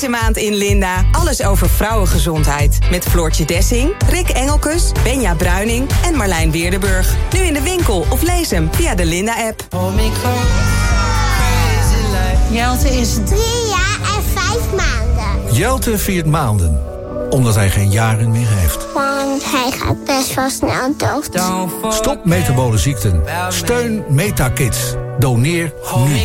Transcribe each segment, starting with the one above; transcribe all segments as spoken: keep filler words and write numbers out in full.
Deze maand in Linda alles over vrouwengezondheid. Met Floortje Dessing, Rick Engelkes, Benja Bruining en Marlijn Weerdenburg. Nu in de winkel of lees hem via de Linda-app. Jelte is drie jaar en vijf maanden. Jelte viert maanden, omdat hij geen jaren meer heeft. Want hij gaat best wel snel dood. Stop metabole ziekten. Steun MetaKids. Doneer nu.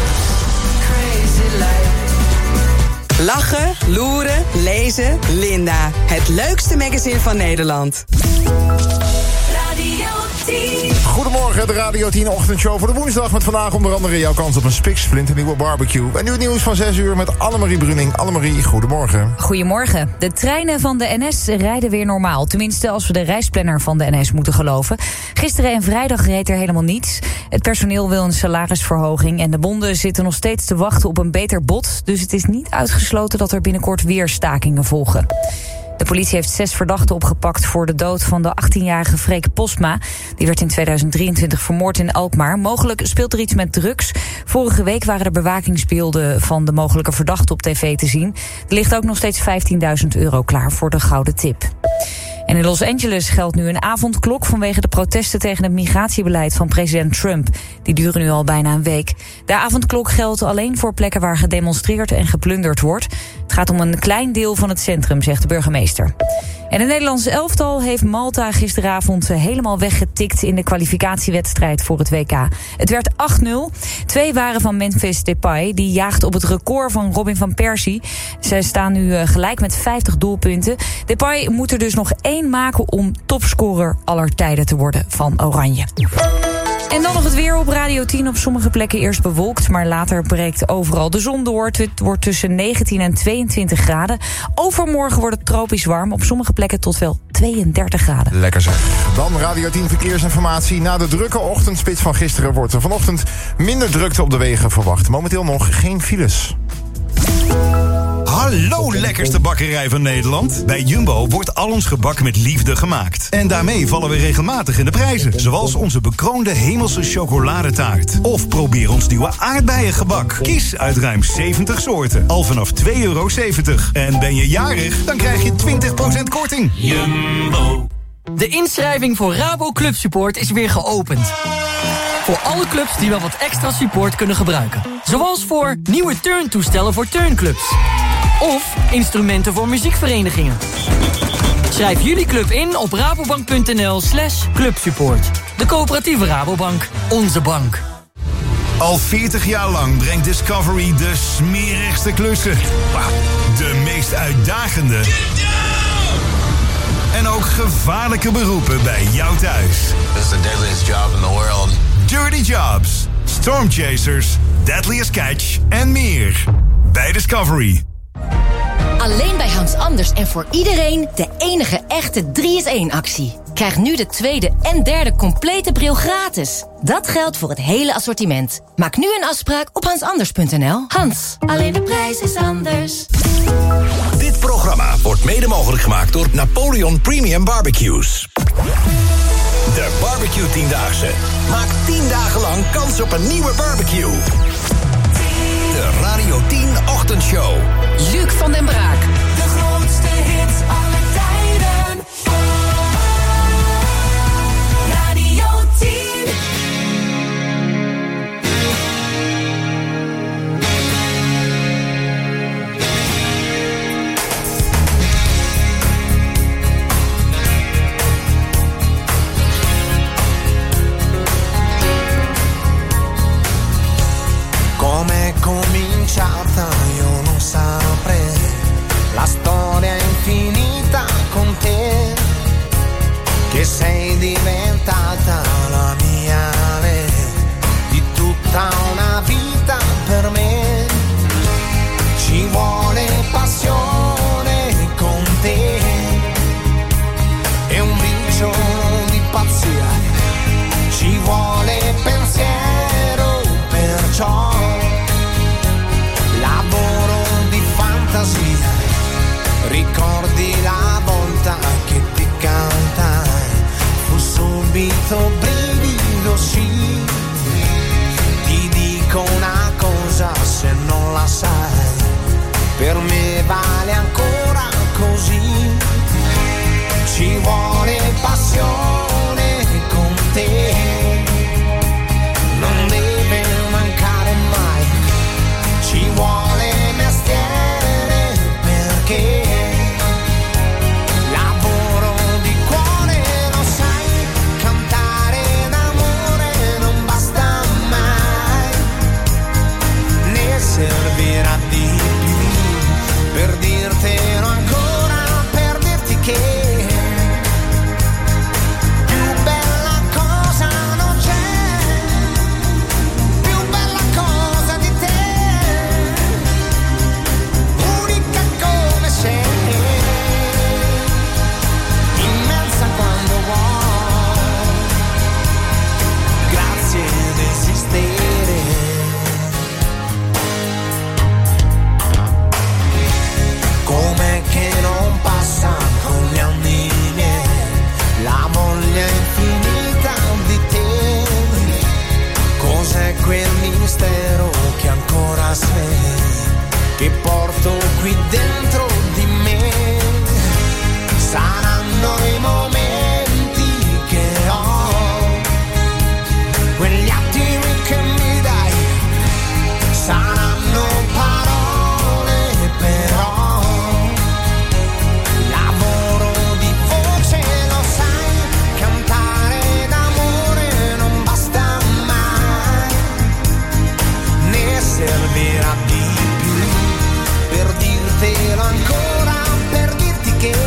Lachen, loeren, lezen, Linda. Het leukste magazine van Nederland. Radio tien. Goedemorgen, de Radio tien ochtendshow voor de woensdag. Met vandaag onder andere jouw kans op een spiksplinternieuwe barbecue. En nu het nieuws van zes uur met Annemarie Bruning. Annemarie, goedemorgen. Goedemorgen. De treinen van de N S rijden weer normaal. Tenminste, als we de reisplanner van de N S moeten geloven. Gisteren en vrijdag reed er helemaal niets. Het personeel wil een salarisverhoging. En de bonden zitten nog steeds te wachten op een beter bod. Dus het is niet uitgesloten dat er binnenkort weer stakingen volgen. De politie heeft zes verdachten opgepakt voor de dood van de achttienjarige Freek Postma. Die werd in tweeduizend drieëntwintig vermoord in Alkmaar. Mogelijk speelt er iets met drugs. Vorige week waren er bewakingsbeelden van de mogelijke verdachte op tv te zien. Er ligt ook nog steeds vijftienduizend euro klaar voor de gouden tip. En in Los Angeles geldt nu een avondklok vanwege de protesten tegen het migratiebeleid van president Trump. Die duren nu al bijna een week. De avondklok geldt alleen voor plekken waar gedemonstreerd en geplunderd wordt. Het gaat om een klein deel van het centrum, zegt de burgemeester. En het Nederlandse elftal heeft Malta gisteravond helemaal weggetikt in de kwalificatiewedstrijd voor het W K. Het werd acht nul. Twee waren van Memphis Depay. Die jaagt op het record van Robin van Persie. Zij staan nu gelijk met vijftig doelpunten. Depay moet er dus nog één maken om topscorer aller tijden te worden van Oranje. En dan nog het weer op Radio tien. Op sommige plekken eerst bewolkt, maar later breekt overal de zon door. Het wordt tussen negentien en tweeëntwintig graden. Overmorgen wordt het tropisch warm. Op sommige plekken tot wel tweeëndertig graden. Lekker zeg. Dan Radio tien verkeersinformatie. Na de drukke ochtendspits van gisteren wordt er vanochtend minder drukte op de wegen verwacht. Momenteel nog geen files. Hallo lekkerste bakkerij van Nederland. Bij Jumbo wordt al ons gebak met liefde gemaakt. En daarmee vallen we regelmatig in de prijzen. Zoals onze bekroonde hemelse chocoladetaart. Of probeer ons nieuwe aardbeiengebak. Kies uit ruim zeventig soorten. Al vanaf twee euro zeventig. En ben je jarig, dan krijg je twintig procent korting. Jumbo. De inschrijving voor Rabo Club Support is weer geopend. Voor alle clubs die wel wat extra support kunnen gebruiken. Zoals voor nieuwe turntoestellen voor turnclubs. Of instrumenten voor muziekverenigingen. Schrijf jullie club in op rabobank.nl slash clubsupport. De coöperatieve Rabobank. Onze bank. Al veertig jaar lang brengt Discovery de smerigste klussen. De meest uitdagende en ook gevaarlijke beroepen bij jou thuis. This is the deadliest job in the world. Dirty Jobs, Storm Chasers, Deadliest Catch en meer. Bij Discovery. Alleen bij Hans Anders en voor iedereen de enige echte drie is één actie. Krijg nu de tweede en derde complete bril gratis. Dat geldt voor het hele assortiment. Maak nu een afspraak op hans anders punt n l. Hans, alleen de prijs is anders. Dit programma wordt mede mogelijk gemaakt door Napoleon Premium Barbecues. De Barbecue Tiendaagse. Maak tien dagen lang kans op een nieuwe barbecue. De Radio tien Ochtendshow. Luc van den Braak. De grootste hits aller tijden. Radio tien. Come cominciata io non saprei, la storia infinita con te, che sei diventata la mia re, di tutta una vita per me. Ci vuole passione con te e un briciolo di pazzia, ci vuole pensiero, perciò lavoro di fantasia, ricordi la volta che ti cantai, fu subito brivido sì, ti dico una cosa se non la sai, per me che porto qui dentro di me. Saranno i momenti che ho, quegli attimi che mi dai, saranno parole però, lavoro di voce lo sai, cantare d'amore non basta mai, ne servirà di più per dirtelo ancora, per dirti che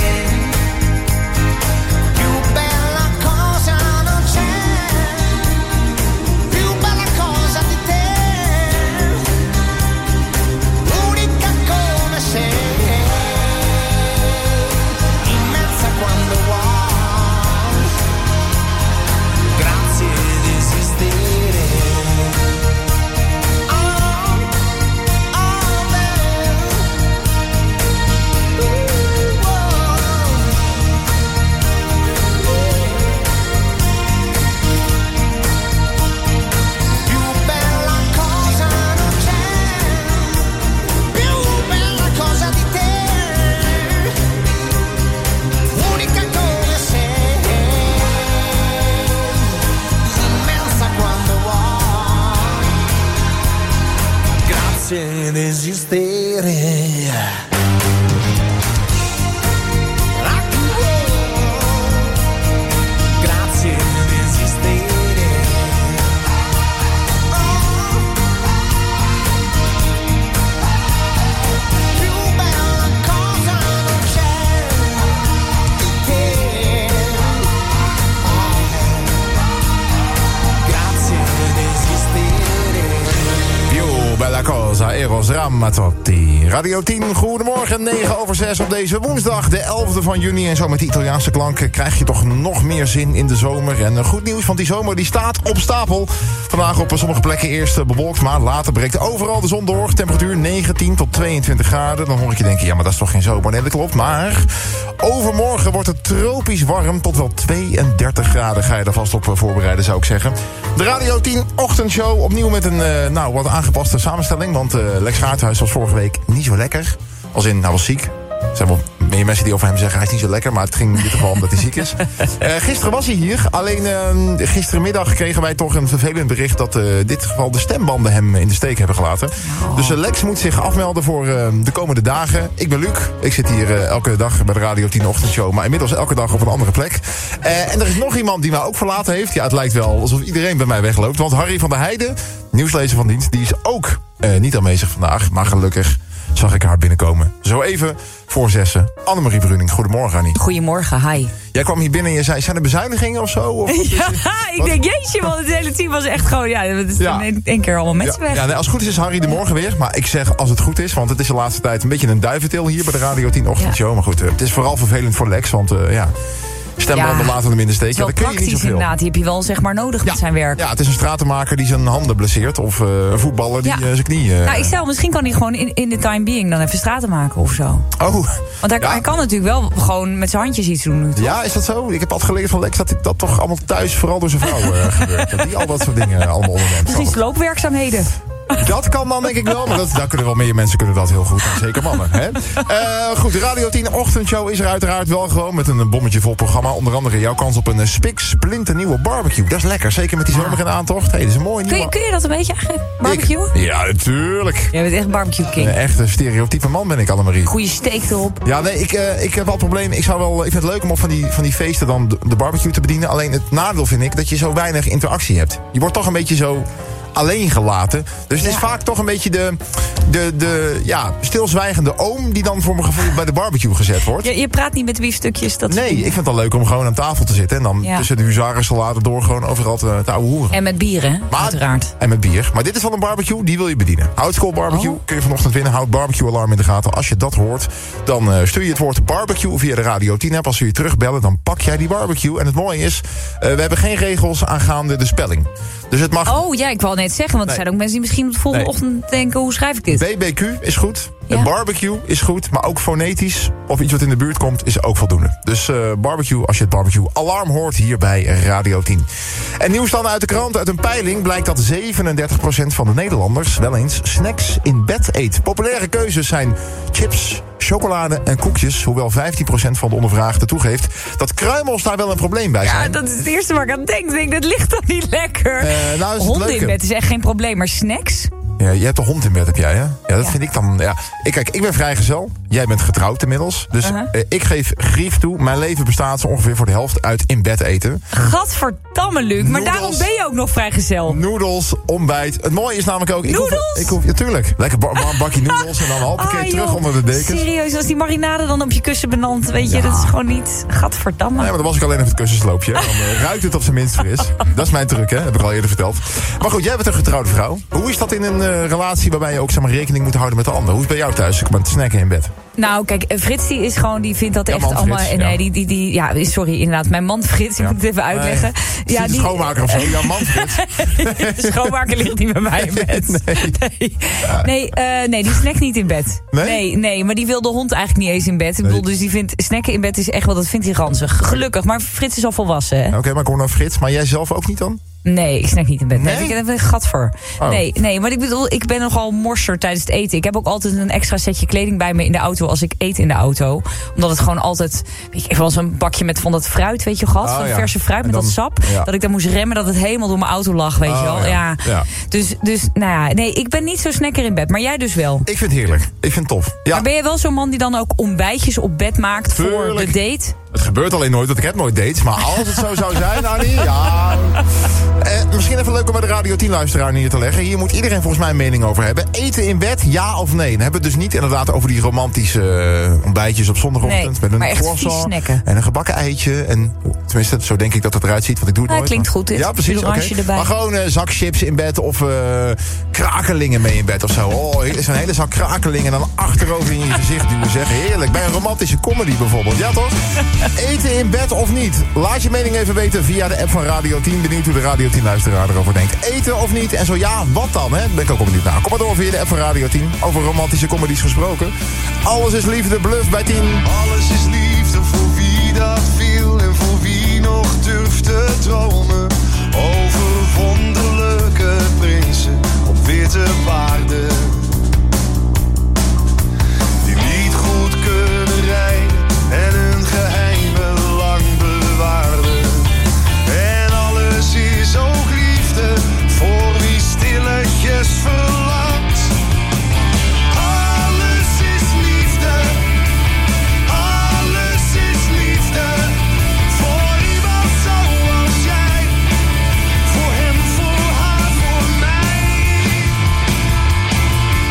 ed esistere. Grazie ed esistere. Più bella cosa non c'è di te. Grazie ed esistere. Più bella cosa, Eros Ramazzotti. Radio tien, goedemorgen, negen over zes op deze woensdag, de elfde van juni. En zo met die Italiaanse klanken krijg je toch nog meer zin in de zomer. En goed nieuws, want die zomer die staat op stapel. Vandaag op sommige plekken eerst bewolkt, maar later breekt overal de zon door. Temperatuur negentien tot tweeëntwintig graden. Dan hoor ik je denken, ja, maar dat is toch geen zomer? Nee, dat klopt. Maar overmorgen wordt het tropisch warm tot wel tweeëndertig graden. Ga je er vast op voorbereiden, zou ik zeggen. De Radio tien ochtendshow opnieuw met een uh, nou, wat aangepaste samenstelling. Want uh, Lex Gaarthuis was vorige week niet zo lekker. Als in, hij was ziek. Er zijn wel meer mensen die over hem zeggen, hij is niet zo lekker. Maar het ging in dit geval omdat hij ziek is. Uh, gisteren was hij hier. Alleen uh, gisterenmiddag kregen wij toch een vervelend bericht dat uh, in dit geval de stembanden hem in de steek hebben gelaten. Oh. Dus uh, Lex moet zich afmelden voor uh, de komende dagen. Ik ben Luc. Ik zit hier uh, elke dag bij de Radio tien ochtendshow. Maar inmiddels elke dag op een andere plek. Uh, en er is nog iemand die mij ook verlaten heeft. Ja, het lijkt wel alsof iedereen bij mij wegloopt. Want Harry van der Heijden, nieuwslezer van dienst, die is ook uh, niet aanwezig vandaag. Maar gelukkig zag ik haar binnenkomen. Zo even voor zessen. Annemarie Bruning, goedemorgen Annie. Goedemorgen, hi. Jij kwam hier binnen en je zei, zijn er bezuinigingen of zo? Of ja, ik denk, jeetje, want het hele team was echt gewoon, ja, het is ja. in één keer allemaal mensen ja, weg. Ja, nee, als het goed is, is Harry er morgen weer. Maar ik zeg, als het goed is, want het is de laatste tijd een beetje een duiventil hier bij de Radio tien ochtendshow. Ja. Maar goed, uh, het is vooral vervelend voor Lex, want uh, ja... Stembanden ja, laten hem in de steek. Het is wel ja, dat kun je praktisch niet inderdaad. Die heb je wel zeg maar nodig ja. met zijn werk. Ja, het is een stratenmaker die zijn handen blesseert. Of uh, een voetballer die ja. uh, zijn knie... Uh, nou, ik stel, misschien kan hij gewoon in, in de time being dan even straten maken of zo. Oh. Want hij, ja. hij kan natuurlijk wel gewoon met zijn handjes iets doen. Toch? Ja, is dat zo? Ik heb altijd geleerd van Lex dat dat toch allemaal thuis vooral door zijn vrouw uh, gebeurt. Dat die al dat soort dingen allemaal onderneemt. Misschien sloopwerkzaamheden. Dat kan dan denk ik wel, maar dat, daar kunnen wel meer mensen kunnen dat heel goed. Zeker mannen. Hè? Uh, goed, de Radio tien ochtendshow is er uiteraard wel gewoon met een bommetje vol programma. Onder andere jouw kans op een spiksplinternieuwe barbecue. Dat is lekker, zeker met die zomer in aantocht. Hey, dat is een mooie nieuwe... Kun je, kun je dat een beetje eigenlijk, barbecue? Ik? Ja, natuurlijk. Jij bent echt barbecue king. Een echte stereotype man ben ik, Annemarie. Goeie steak erop. Ja, nee, ik, uh, ik heb wel het probleem. Ik, zou wel, ik vind het leuk om op van die, van die feesten dan de, de barbecue te bedienen. Alleen het nadeel vind ik dat je zo weinig interactie hebt. Je wordt toch een beetje zo... alleen gelaten. Dus het is ja. vaak toch een beetje de, de, de ja, stilzwijgende oom... die dan voor mijn gevoel bij de barbecue gezet wordt. Je, je praat niet met biefstukjes. Dat nee, ik vind het wel leuk om gewoon aan tafel te zitten... en dan ja. tussen de huzarensalade door gewoon overal te, te ouwe hoeren. En met bier, hè? Maar, uiteraard. En met bier. Maar dit is wel een barbecue, die wil je bedienen. Oudschool barbecue, oh. kun je vanochtend winnen. Houd barbecue alarm in de gaten. Als je dat hoort, dan uh, stuur je het woord barbecue via de Radio tien app. Als ze je terugbellen, dan pak jij die barbecue. En het mooie is, uh, we hebben geen regels aangaande de spelling. Dus het mag... Oh ja, ik wou net zeggen, want nee. er zijn ook mensen die misschien de volgende nee. ochtend denken, hoe schrijf ik dit? B B Q is goed. Ja. En barbecue is goed. Maar ook fonetisch of iets wat in de buurt komt is ook voldoende. Dus uh, barbecue als je het barbecue alarm hoort hier bij Radio tien. En nieuws dan uit de krant. Uit een peiling blijkt dat zevenendertig procent van de Nederlanders wel eens snacks in bed eet. Populaire keuzes zijn chips, chocolade en koekjes. Hoewel vijftien procent van de ondervraagden toegeeft dat kruimels daar wel een probleem bij zijn. Ja, dat is het eerste waar ik aan denk. denk dat ligt toch niet lekker? Uh, nou is Honden in bed is echt geen probleem, maar snacks? Ja, je hebt een hond in bed, heb jij, hè? Ja, dat ja. vind ik dan... Ja. Ik, kijk, ik ben vrijgezel. Jij bent getrouwd inmiddels. Dus uh-huh. uh, ik geef grief toe. Mijn leven bestaat zo ongeveer voor de helft uit in bed eten. Gadverdamme, Luc. Maar Noedels, daarom ben je ook nog vrijgezel. Noedels, ontbijt. Het mooie is namelijk ook... Ik noedels? Hoef, ik hoef, ja, tuurlijk. Lekker ba- ba- bakje noedels en dan een halve keer ah, terug onder de dekens. Serieus, als die marinade dan op je kussen belandt, weet je, ja. dat is gewoon niet... Gadverdamme. Nee, maar dan was ik alleen even het kussensloopje. Dan uh, ruikt het op zijn minst fris. Dat is mijn truc, hè? Heb ik al eerder verteld. Maar goed, jij bent een getrouwde vrouw. Hoe is dat in een uh, relatie waarbij je ook zeg maar, rekening moet houden met de ander? Hoe is het bij jou thuis? Ik ben te snacken in bed. Nou, kijk, Frits die is gewoon, die vindt dat ja, echt man, allemaal... Frits, nee, ja. die, die, die, ja, sorry, inderdaad. Mijn man Frits, ik ja. moet het even uitleggen. Nee, ja, die... die schoonmaker of zo, ja, man Frits. De schoonmaker ligt niet bij mij in bed. Nee, nee. Nee, uh, nee, die snackt niet in bed. Nee? nee? Nee, maar die wil de hond eigenlijk niet eens in bed. Ik bedoel, dus die vindt snacken in bed is echt wel, dat vindt hij ranzig. Gelukkig, maar Frits is al volwassen, hè? Oké, okay, maar kom nou Frits, maar jij zelf ook niet dan? Nee, ik snack niet in bed. Nee, nee? ik heb er een gat voor. Oh. Nee, nee, maar ik bedoel, ik ben nogal morser tijdens het eten. Ik heb ook altijd een extra setje kleding bij me in de auto als ik eet in de auto. Omdat het gewoon altijd... Weet je, ik heb wel eens een bakje met van dat fruit, weet je, gehad. Oh, van ja. verse fruit met dan, dat sap. Ja. Dat ik dan moest remmen dat het helemaal door mijn auto lag, weet oh, je wel. Ja. Ja. Ja. Dus, dus, nou ja, nee, ik ben niet zo snacker in bed. Maar jij dus wel. Ik vind het heerlijk. Ik vind het tof. Ja. Maar ben je wel zo'n man die dan ook ontbijtjes op bed maakt Tuurlijk. voor de date? Het gebeurt alleen nooit, want ik heb nooit dates. Maar als het zo zou zijn, Annie, ja... Eh, misschien even leuk om bij de Radio tien luisteraar neer te leggen. Hier moet iedereen volgens mij een mening over hebben. Eten in bed, ja of nee? Dan hebben we het dus niet inderdaad over die romantische uh, ontbijtjes op zondagochtend. Nee, met een croissant en een gebakken eitje. En, tenminste, zo denk ik dat het eruit ziet, want ik doe het ja, nooit. Klinkt goed, dit. Ja, precies. Okay. Erbij. Maar gewoon uh, zak chips in bed of uh, krakelingen mee in bed of zo. Oh, zo'n hele zak krakelingen en dan achterover in je gezicht duwen. Zeg, heerlijk. Bij een romantische comedy bijvoorbeeld. Ja, toch? Eten in bed of niet? Laat je mening even weten via de app van Radio tien. Benieuwd hoe de Radio tien luisteraar erover denkt. Eten of niet? En zo ja, wat dan? Hè? Daar ben ik ook wel benieuwd naar. Kom maar door via de app van Radio tien. Over romantische comedies gesproken. Alles is liefde, Bluff bij tien. Alles is liefde voor wie dat viel en voor wie nog durft te dromen. Over wonderlijke prinsen op witte paarden. Die niet goed kunnen rijden en hun geheimen lang bewaarden. En alles is ook liefde voor wie stilletjes verlangt. Alles is liefde, alles is liefde. Voor iemand zoals jij, voor hem, voor haar, voor mij.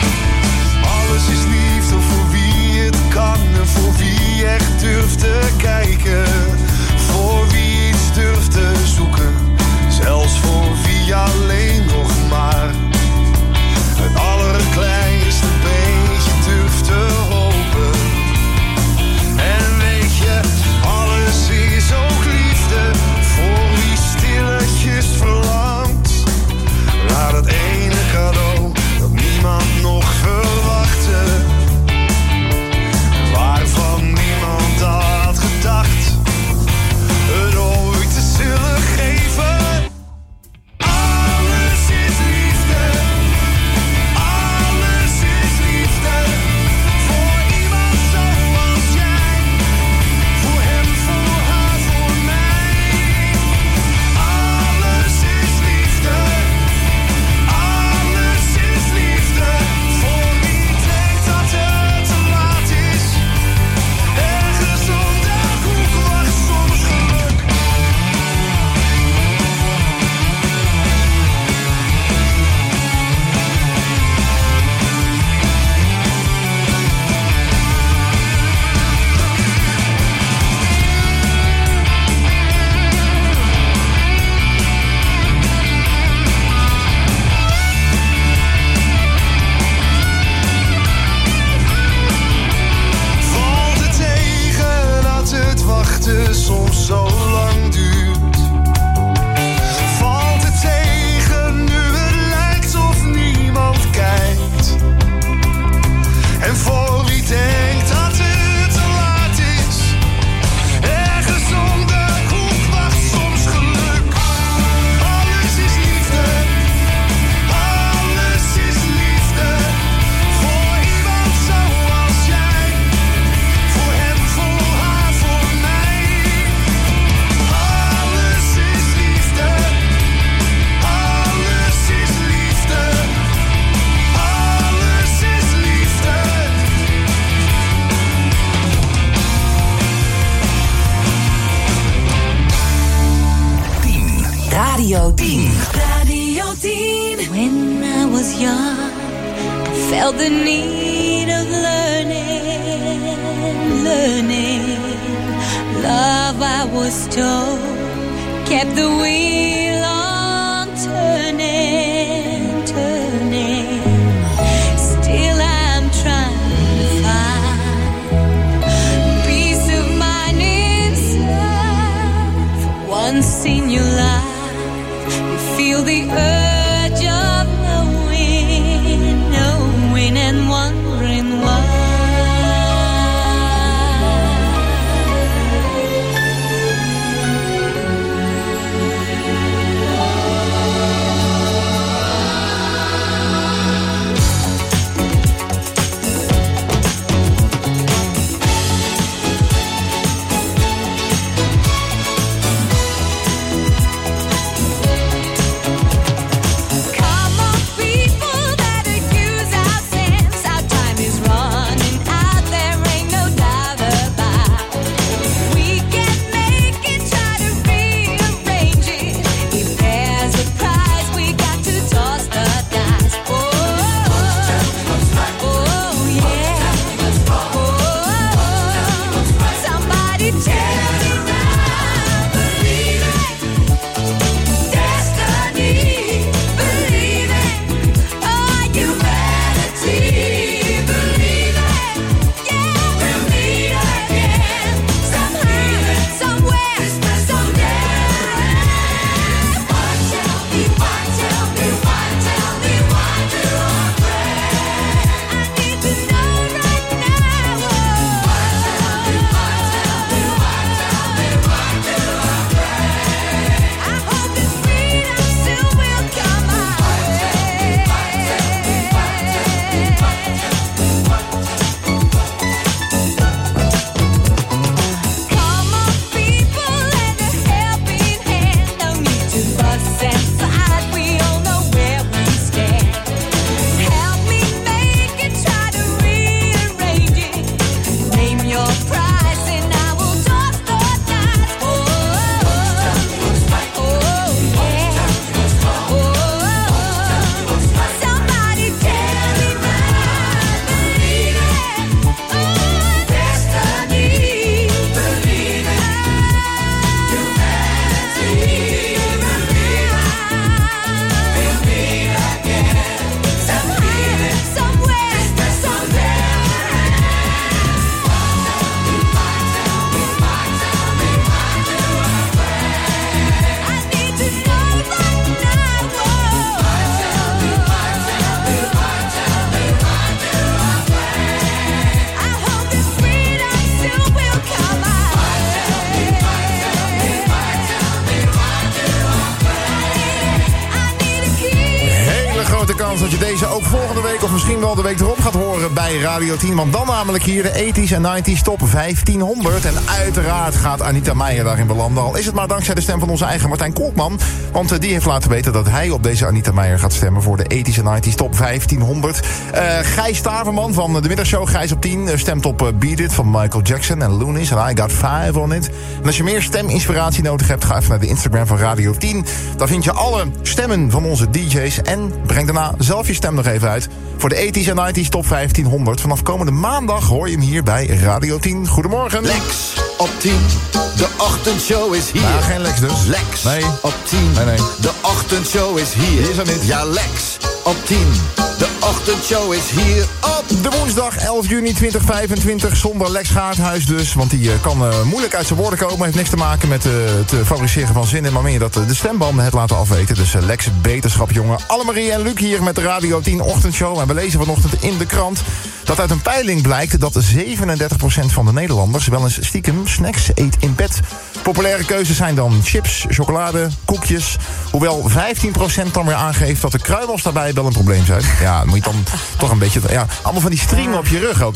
Radio tien. Radio tien. When I was young, I felt the need of learning, learning. Love, I was told, kept the wheel on turning, turning. Still I'm trying to find peace of mind inside. For once in your life, you feel the urge of knowing, knowing and wondering why. Dat je deze ook volgende week of misschien wel de week erop gaat horen bij Radio tien. Want dan namelijk hier de tachtiger en negentiger top vijftienhonderd. En uiteraard gaat Anita Meijer daarin belanden. Al is het maar dankzij de stem van onze eigen Martijn Kolkman. Want uh, die heeft laten weten dat hij op deze Anita Meijer gaat stemmen voor de tachtiger en negentiger top vijftienhonderd. Uh, Gijs Staverman van de middagshow Gijs op tien uh, stemt op uh, Beat It van Michael Jackson en Loonies. En I Got Five on It. En als je meer steminspiratie nodig hebt, ga even naar de Instagram van Radio tien. Daar vind je alle stemmen van onze D J's. En breng daarna zelf je stem nog even uit voor de tachtiger en negentiger top vijftienhonderd. Vanaf komende maandag hoor je hem hier bij Radio tien. Goedemorgen. Lex op tien, de ochtendshow is hier. Ja, geen Lex dus. Lex nee. op tien, nee, nee. de ochtendshow is hier. Die is er niet. Ja, Lex op tien, de ochtendshow is hier op de woensdag elf juni tweeduizend vijfentwintig zonder Lex Gaardhuis dus. Want die uh, kan uh, moeilijk uit zijn woorden komen. Heeft niks te maken met uh, het fabriceren van zinnen, maar meer dat uh, de stembanden het laten afweten. Dus uh, Lex, beterschap jongen. Annemarie en Luc hier met de Radio tien ochtendshow. En we lezen vanochtend in de krant dat uit een peiling blijkt dat zevenendertig procent van de Nederlanders wel eens stiekem snacks eet in bed. Populaire keuzes zijn dan chips, chocolade, koekjes. Hoewel vijftien procent dan weer aangeeft dat de kruimels daarbij wel een probleem zijn. Ja, dan moet je dan toch een beetje... Ja, allemaal van die striemen op je rug ook, hè?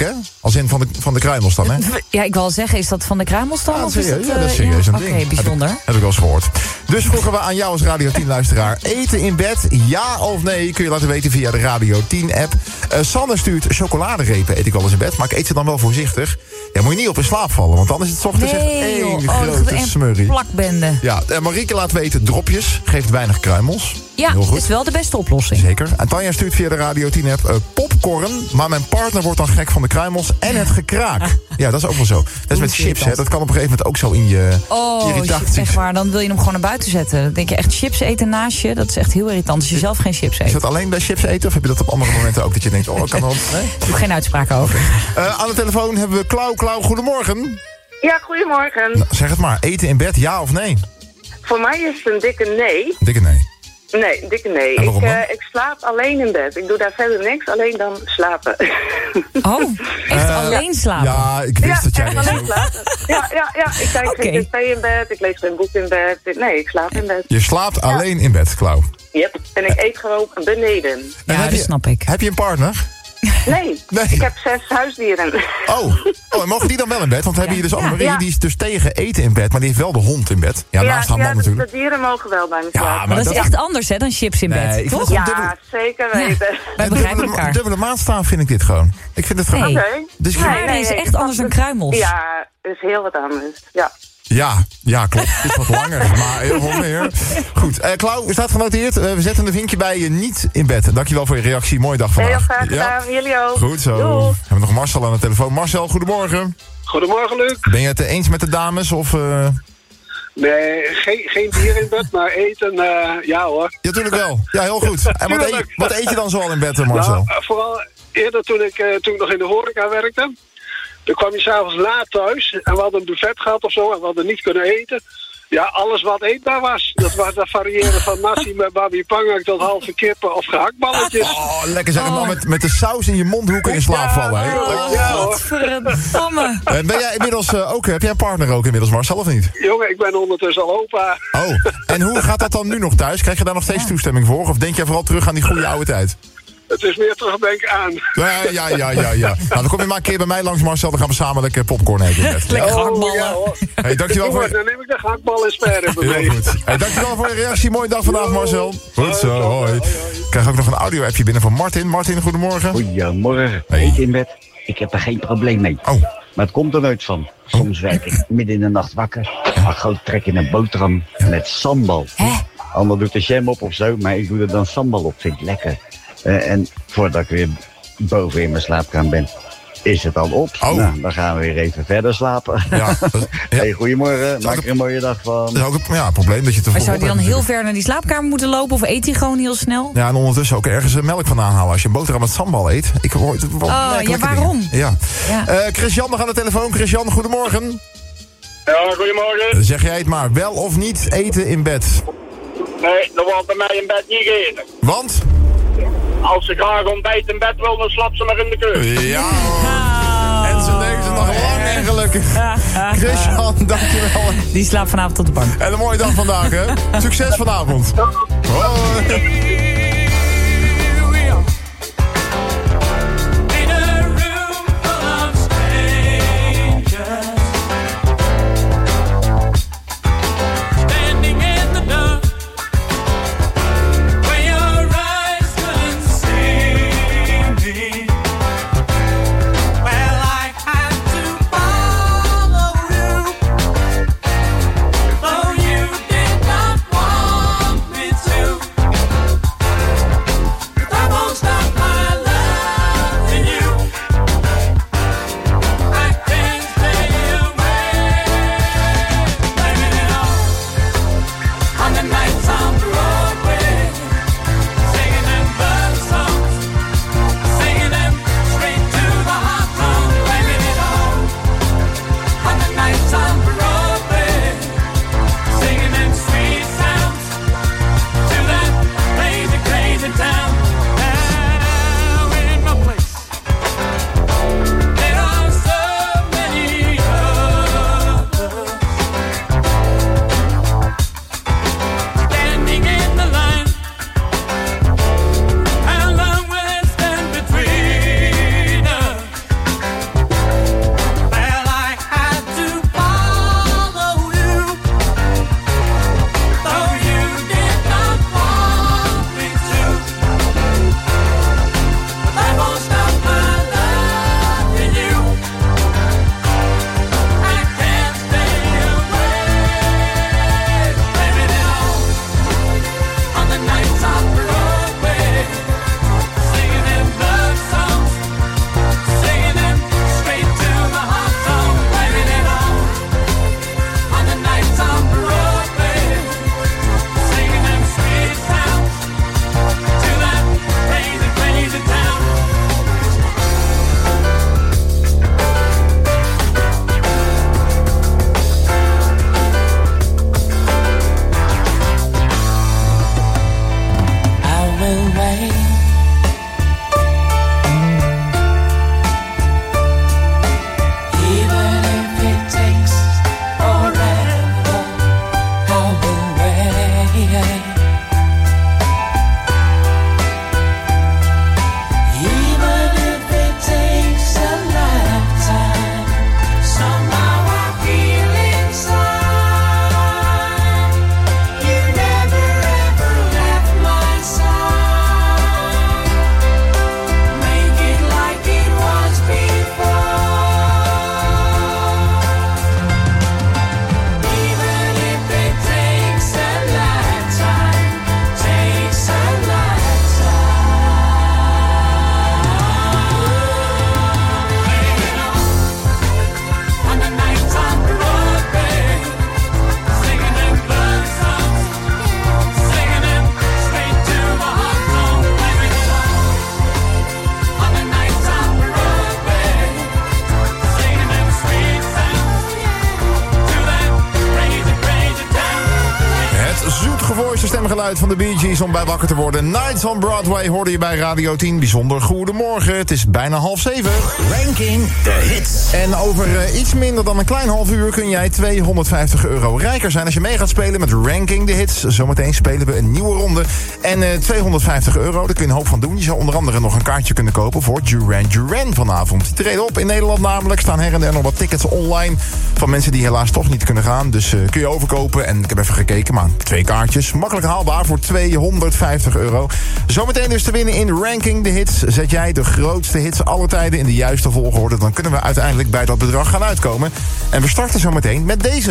Als in van de, van de kruimels dan, hè? Ja, ik wil al zeggen, is dat van de kruimels dan? Ja, of serieus, is ja, dat, dat is uh, serieus ja? een ding. Oké, bijzonder. Heb ik, heb ik wel eens gehoord. Dus vroegen we aan jou als Radio tien-luisteraar... eten in bed, ja of nee? Kun je laten weten via de Radio tien-app. Uh, Sanne stuurt chocoladerepen, eet ik wel eens in bed. Maar ik eet ze dan wel voorzichtig. Ja, moet je niet op in slaap vallen, want dan is het 's ochtends Nee, echt één joh. Oh, grote een smurrie. plakbende. Ja, uh, Marieke laat weten, dropjes, geeft weinig kruimels. Ja, Heel goed. is wel de beste oplossing. Zeker. En Tanja stuurt via de Radio tien-app uh, popcorn... maar mijn partner wordt dan gek van de kruimels en het gekraak. Ja, dat is ook wel zo. Dat is met chips, hè. Dat kan op een gegeven moment ook zo in je Oh, irritaties. echt waar. Dan wil je hem gewoon naar buiten zetten. Dan denk je echt chips eten naast je. Dat is echt heel irritant als je zelf geen chips eet. Is dat alleen bij chips eten? Of heb je dat op andere momenten ook? Dat je denkt, oh, ik kan wel... Nee? Ik heb geen uitspraak over. Uh, aan de telefoon hebben we Klauw. Klauw, goedemorgen. Ja, goedemorgen. Nou, zeg het maar. Eten in bed, ja of nee? Voor mij is het een dikke nee. Dikke nee. Nee, dikke nee. En waarom ik, dan? uh, ik slaap alleen in bed. Ik doe daar verder niks, alleen dan slapen. Oh, echt Uh, alleen slapen? Ja, ik wist ja, dat jij echt dat alleen zo... slapen. Ja, ja, ja. Ik kijk Oké. geen tv in bed, ik lees geen boek in bed. Nee, ik slaap in bed. Je slaapt alleen in bed, Klauw. Yep. En ik eet gewoon beneden. En Ja, heb dat je, snap ik. Heb je een partner? Nee, Nee. ik heb zes huisdieren. Oh, oh en mogen die dan wel in bed? Want we hebben hier dus Annemarie, Ja. die is dus tegen eten in bed... maar die heeft wel de hond in bed. Ja, naast haar ja, man de, natuurlijk. de dieren mogen wel bij me Ja, slapen. maar Maar dat is dat- echt anders hè, dan chips in Nee, bed, ik vind toch? het Ja, dubbele- zeker weten. Wij En begrijpen dubbele, elkaar. dubbele maat staan vind ik dit gewoon. Ik vind het gewoon... Nee. Oké. Dus ik- Maar nee, is echt anders dan kruimels. Ja, het is heel wat anders. Ja. Ja, ja, klopt. Het is wat langer, maar heel veel meer. Goed, uh, Klauw, staat genoteerd. Uh, we zetten een vinkje bij je niet in bed. Dankjewel voor je reactie. Mooie dag vandaag. Heel graag Ja? gedaan. Jullie ook. Goed zo. Doeg. We hebben nog Marcel aan de telefoon. Marcel, goedemorgen. Goedemorgen, Luc. Ben je het eens met de dames? Of, uh... Nee, geen, geen dier in bed, maar eten, uh, ja hoor. Ja, natuurlijk wel. Ja, heel goed. En wat eet, wat eet je dan zoal in bed, Marcel? Nou, uh, vooral eerder toen ik, uh, toen ik nog in de horeca werkte. Dan kwam je s'avonds laat thuis en we hadden een buffet gehad of zo en we hadden niet kunnen eten. Ja, alles wat eetbaar was. Dat was dat variëren van nasi met babi pangang tot halve kippen of gehaktballetjes. Oh, lekker zeg. En dan met, met de saus in je mondhoeken in slaap vallen. Hè? Oh, ja hoor. Verdamme. Uh, ben jij inmiddels uh, ook, heb jij een partner ook inmiddels, Marcel, of niet? Jongen, ik ben ondertussen al opa. Oh, en hoe gaat dat dan nu nog thuis? Krijg je daar nog steeds toestemming voor? Of denk jij vooral terug aan die goede oude tijd? Het is meer terugdenken aan. Ja, ja, ja, ja, ja. Nou, dan kom je maar een keer bij mij langs, Marcel. Dan gaan we samen lekker popcorn eten. Lekker Oh, gehaktballen. ja, hoor. Hey, dankjewel Doe voor... maar, dan neem ik de gehaktbal en sperren mee. Heel goed. Hey, dankjewel voor je reactie. Mooie dag vandaag, Marcel. Goed zo, hoi. Ik krijg ook nog een audio-appje binnen van Martin. Martin, goedemorgen. Goedemorgen. Hey. Eet in bed. Ik heb er geen probleem mee. Oh. Maar het komt er nooit van. Soms werk ik midden in de nacht wakker. Ga groot trek in een boterham met sambal. Ander doet de jam op of zo, maar ik doe er dan sambal op. Vind ik lekker. Uh, en voordat ik weer boven in mijn slaapkamer ben, is het al op. Oh. Nou, dan gaan we weer even verder slapen. Ja, dat, ja. Hey, goedemorgen. Maak er een mooie dag van. Dat is ook een ja, probleem dat je te Maar vroeg zou hij op dan bent heel natuurlijk. ver naar die slaapkamer moeten lopen? Of eet hij gewoon heel snel? Ja, en ondertussen ook ergens uh, melk van aanhalen. Als je een boterham met sambal eet. Ik hoor het wel Oh, merkelijke ja, waarom? dingen. Ja. Ja. Uh, Christian nog aan de telefoon. Christian, goedemorgen. Ja, goedemorgen. Dan zeg jij het maar. Wel of niet eten in bed? Nee, dat wordt bij mij in bed niet gegeten. Want? Als ze graag ontbijt in bed wil, dan slap ze maar in de keuken. Ja. En ze denken ze nog lang en gelukkig. Christian, dankjewel. Die slaapt vanavond op de bank. En een mooie dag vandaag, hè. Succes vanavond. Hoi. geluid van de Bee Gees om bij wakker te worden. Nights on Broadway hoorde je bij Radio tien. Bijzonder goedemorgen, het is bijna half zeven. Ranking de hits. En over uh, iets minder dan een klein half uur kun jij tweehonderdvijftig euro rijker zijn als je mee gaat spelen met Ranking de Hits. Zometeen spelen we een nieuwe ronde. En uh, tweehonderdvijftig euro, daar kun je een hoop van doen. Je zou onder andere nog een kaartje kunnen kopen voor Duran Duran vanavond. Die treden op in Nederland namelijk. Staan her en der nog wat tickets online van mensen die helaas toch niet kunnen gaan. Dus uh, kun je overkopen. En ik heb even gekeken, maar twee kaartjes. Makkelijk haalbaar voor tweehonderdvijftig euro. Zometeen dus te winnen in Ranking de Hits. Zet jij de grootste hits aller tijden in de juiste volgorde. Dan kunnen we uiteindelijk bij dat bedrag gaan uitkomen. En we starten zometeen met deze.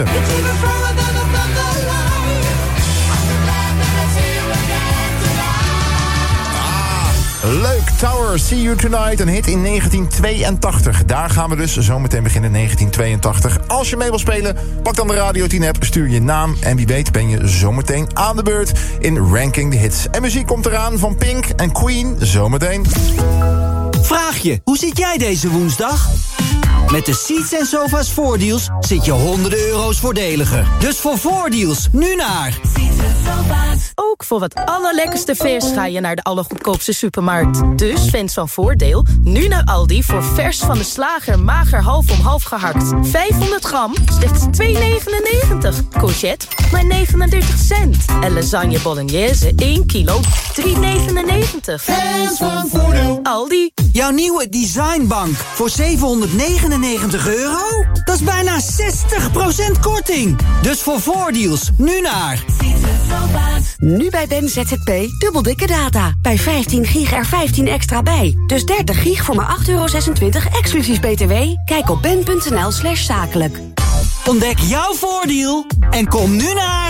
Leuk, Tower, See You Tonight, een hit in negentien tweeëntachtig. Daar gaan we dus zometeen beginnen, negentien tweeëntachtig. Als je mee wil spelen, pak dan de Radio tien app, stuur je naam... en wie weet ben je zometeen aan de beurt in Ranking the Hits. En muziek komt eraan van Pink en Queen, zometeen. Vraag je, hoe zit jij deze woensdag? Met de Seats en Sofa's voordeals zit je honderden euro's voordeliger. Dus voor voordeals, nu naar... Ook voor het allerlekkerste vers ga je naar de allergoedkoopste supermarkt. Dus fans van Voordeel, nu naar Aldi voor vers van de slager mager half om half gehakt. vijfhonderd gram, slechts twee negenennegentig. Courgette, maar negenendertig cent. En lasagne bolognese, één kilo, drie negenennegentig. Fans van Voordeel. Aldi. Jouw nieuwe designbank voor zevenhonderdnegenennegentig euro? Dat is bijna zestig procent korting. Dus voor voordeals, nu naar... Nu bij Ben Z Z P dubbel dikke data. Bij vijftien gig er vijftien extra bij. Dus dertig gig voor maar acht euro zesentwintig exclusief B T W. Kijk op ben.nl slash zakelijk. Ontdek jouw voordeel en kom nu naar...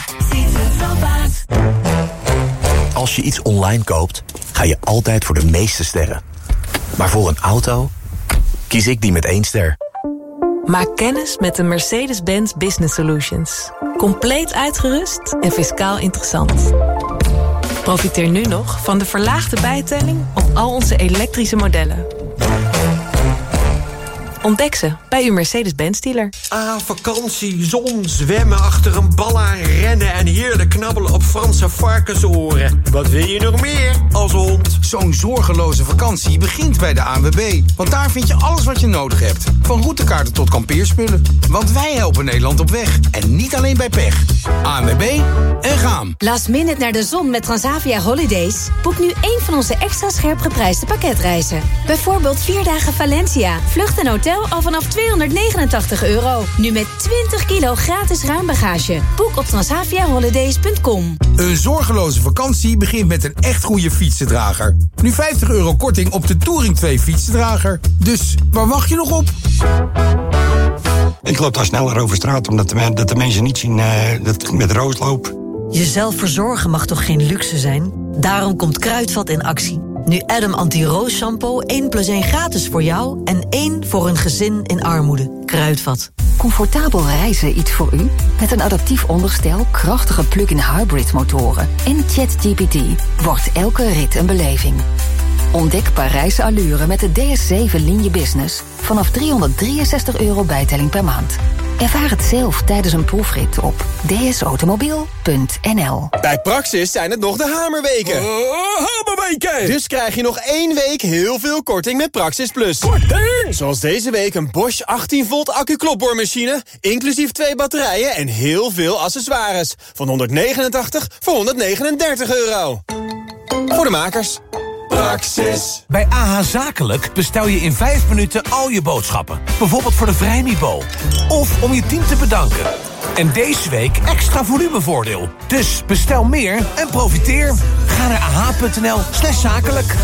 Als je iets online koopt, ga je altijd voor de meeste sterren. Maar voor een auto kies ik die met één ster. Maak kennis met de Mercedes-Benz Business Solutions. Compleet uitgerust en fiscaal interessant. Profiteer nu nog van de verlaagde bijtelling op al onze elektrische modellen. Ontdek ze bij uw Mercedes-Benz dealer. Ah, vakantie, zon, zwemmen achter een bal aan, rennen en heerlijk knabbelen op Franse varkensoren. Wat wil je nog meer als hond? Zo'n zorgeloze vakantie begint bij de A N W B. Want daar vind je alles wat je nodig hebt. Van routekaarten tot kampeerspullen. Want wij helpen Nederland op weg. En niet alleen bij pech. A N W B en gaan. Last minute naar de zon met Transavia Holidays? Boek nu één van onze extra scherp geprijsde pakketreizen. Bijvoorbeeld vier dagen Valencia. Vlucht en hotel al vanaf tweehonderdnegenentachtig euro. Nu met twintig kilo gratis ruimbagage. Boek op transavia holidays punt com. Een zorgeloze vakantie begint met een echt goede fietsendrager. Nu vijftig euro korting op de Touring twee fietsendrager. Dus waar wacht je nog op? Ik loop daar sneller over straat, omdat de, dat de mensen niet zien uh, dat ik met rood loop. Jezelf verzorgen mag toch geen luxe zijn? Daarom komt Kruidvat in actie. Nu Adam Anti-Roos Shampoo één plus één gratis voor jou... en één voor een gezin in armoede. Kruidvat. Comfortabel reizen iets voor u? Met een adaptief onderstel, krachtige plug-in hybrid motoren... en ChatGPT wordt elke rit een beleving. Ontdek Parijse allure met de D S zeven Linie Business... vanaf driehonderddrieënzestig euro bijtelling per maand. Ervaar het zelf tijdens een proefrit op d s automobiel punt n l. Bij Praxis zijn het nog de hamerweken. Uh, hamerweken! Dus krijg je nog één week heel veel korting met Praxis Plus. Korting! Zoals deze week een Bosch achttien volt accu-klopboormachine... inclusief twee batterijen en heel veel accessoires. Van honderdnegenentachtig voor honderdnegenendertig euro. Voor de makers. Praxis. Bij A H Zakelijk bestel je in vijf minuten al je boodschappen. Bijvoorbeeld voor de Vrijmibo. Of om je team te bedanken. En deze week extra volumevoordeel. Dus bestel meer en profiteer. Ga naar ah.nl slash zakelijk.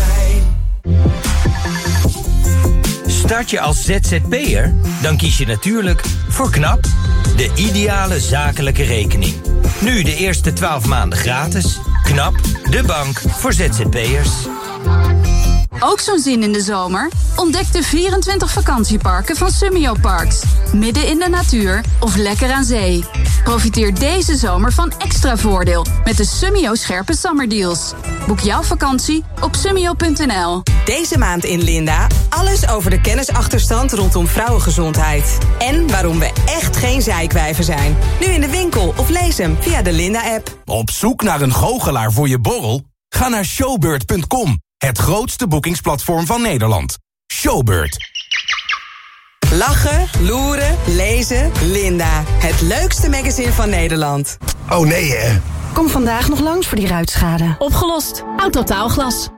Start je als Z Z P'er? Dan kies je natuurlijk voor KNAP, de ideale zakelijke rekening. Nu de eerste twaalf maanden gratis. KNAP, de bank voor Z Z P'ers. Ook zo'n zin in de zomer? Ontdek de vierentwintig vakantieparken van Summio Parks. Midden in de natuur of lekker aan zee. Profiteer deze zomer van extra voordeel met de Summio scherpe zomerdeals. Boek jouw vakantie op summio punt n l. Deze maand in Linda alles over de kennisachterstand rondom vrouwengezondheid. En waarom we echt geen zeikwijven zijn. Nu in de winkel of lees hem via de Linda-app. Op zoek naar een goochelaar voor je borrel? Ga naar showbird punt com. Het grootste boekingsplatform van Nederland. Showbird. Lachen, loeren, lezen, Linda. Het leukste magazine van Nederland. Oh nee, hè? Kom vandaag nog langs voor die ruitschade. Opgelost. Autotaalglas.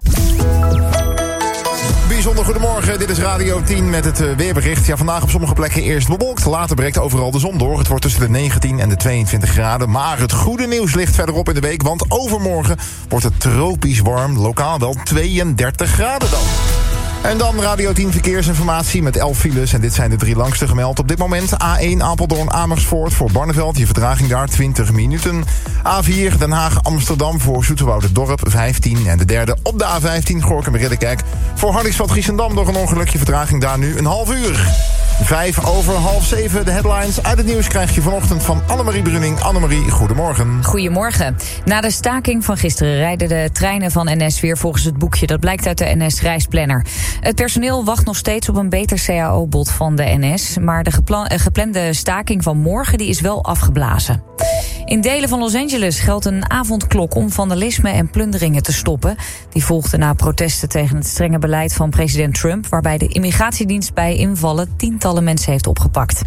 Bijzonder goedemorgen, dit is Radio tien met het uh, weerbericht. Ja, vandaag op sommige plekken eerst bewolkt, later breekt overal de zon door. Het wordt tussen de negentien en de tweeëntwintig graden. Maar het goede nieuws ligt verderop in de week, want overmorgen wordt het tropisch warm. Lokaal wel tweeëndertig graden dan. En dan Radio tien verkeersinformatie met elf files. En dit zijn de drie langste gemeld op dit moment. A één Apeldoorn Amersfoort voor Barneveld. Je vertraging daar twintig minuten. A vier Den Haag Amsterdam voor Zoeterwoude-dorp vijftien. En de derde op de A vijftien Gorinchem-Ridderkerk voor Hardingsveld-Giessendam. Door een ongelukje vertraging daar nu een half uur. Vijf over half zeven. De headlines uit het nieuws krijg je vanochtend van Annemarie Bruning. Annemarie, goedemorgen. Goedemorgen. Na de staking van gisteren rijden de treinen van N S weer volgens het boekje. Dat blijkt uit de N S-reisplanner. Het personeel wacht nog steeds op een beter C A O-bod van de N S. Maar de gepla- geplande staking van morgen die is wel afgeblazen. In delen van Los Angeles geldt een avondklok om vandalisme en plunderingen te stoppen. Die volgde na protesten tegen het strenge beleid van president Trump, waarbij de immigratiedienst bij invallen tientallen mensen heeft opgepakt.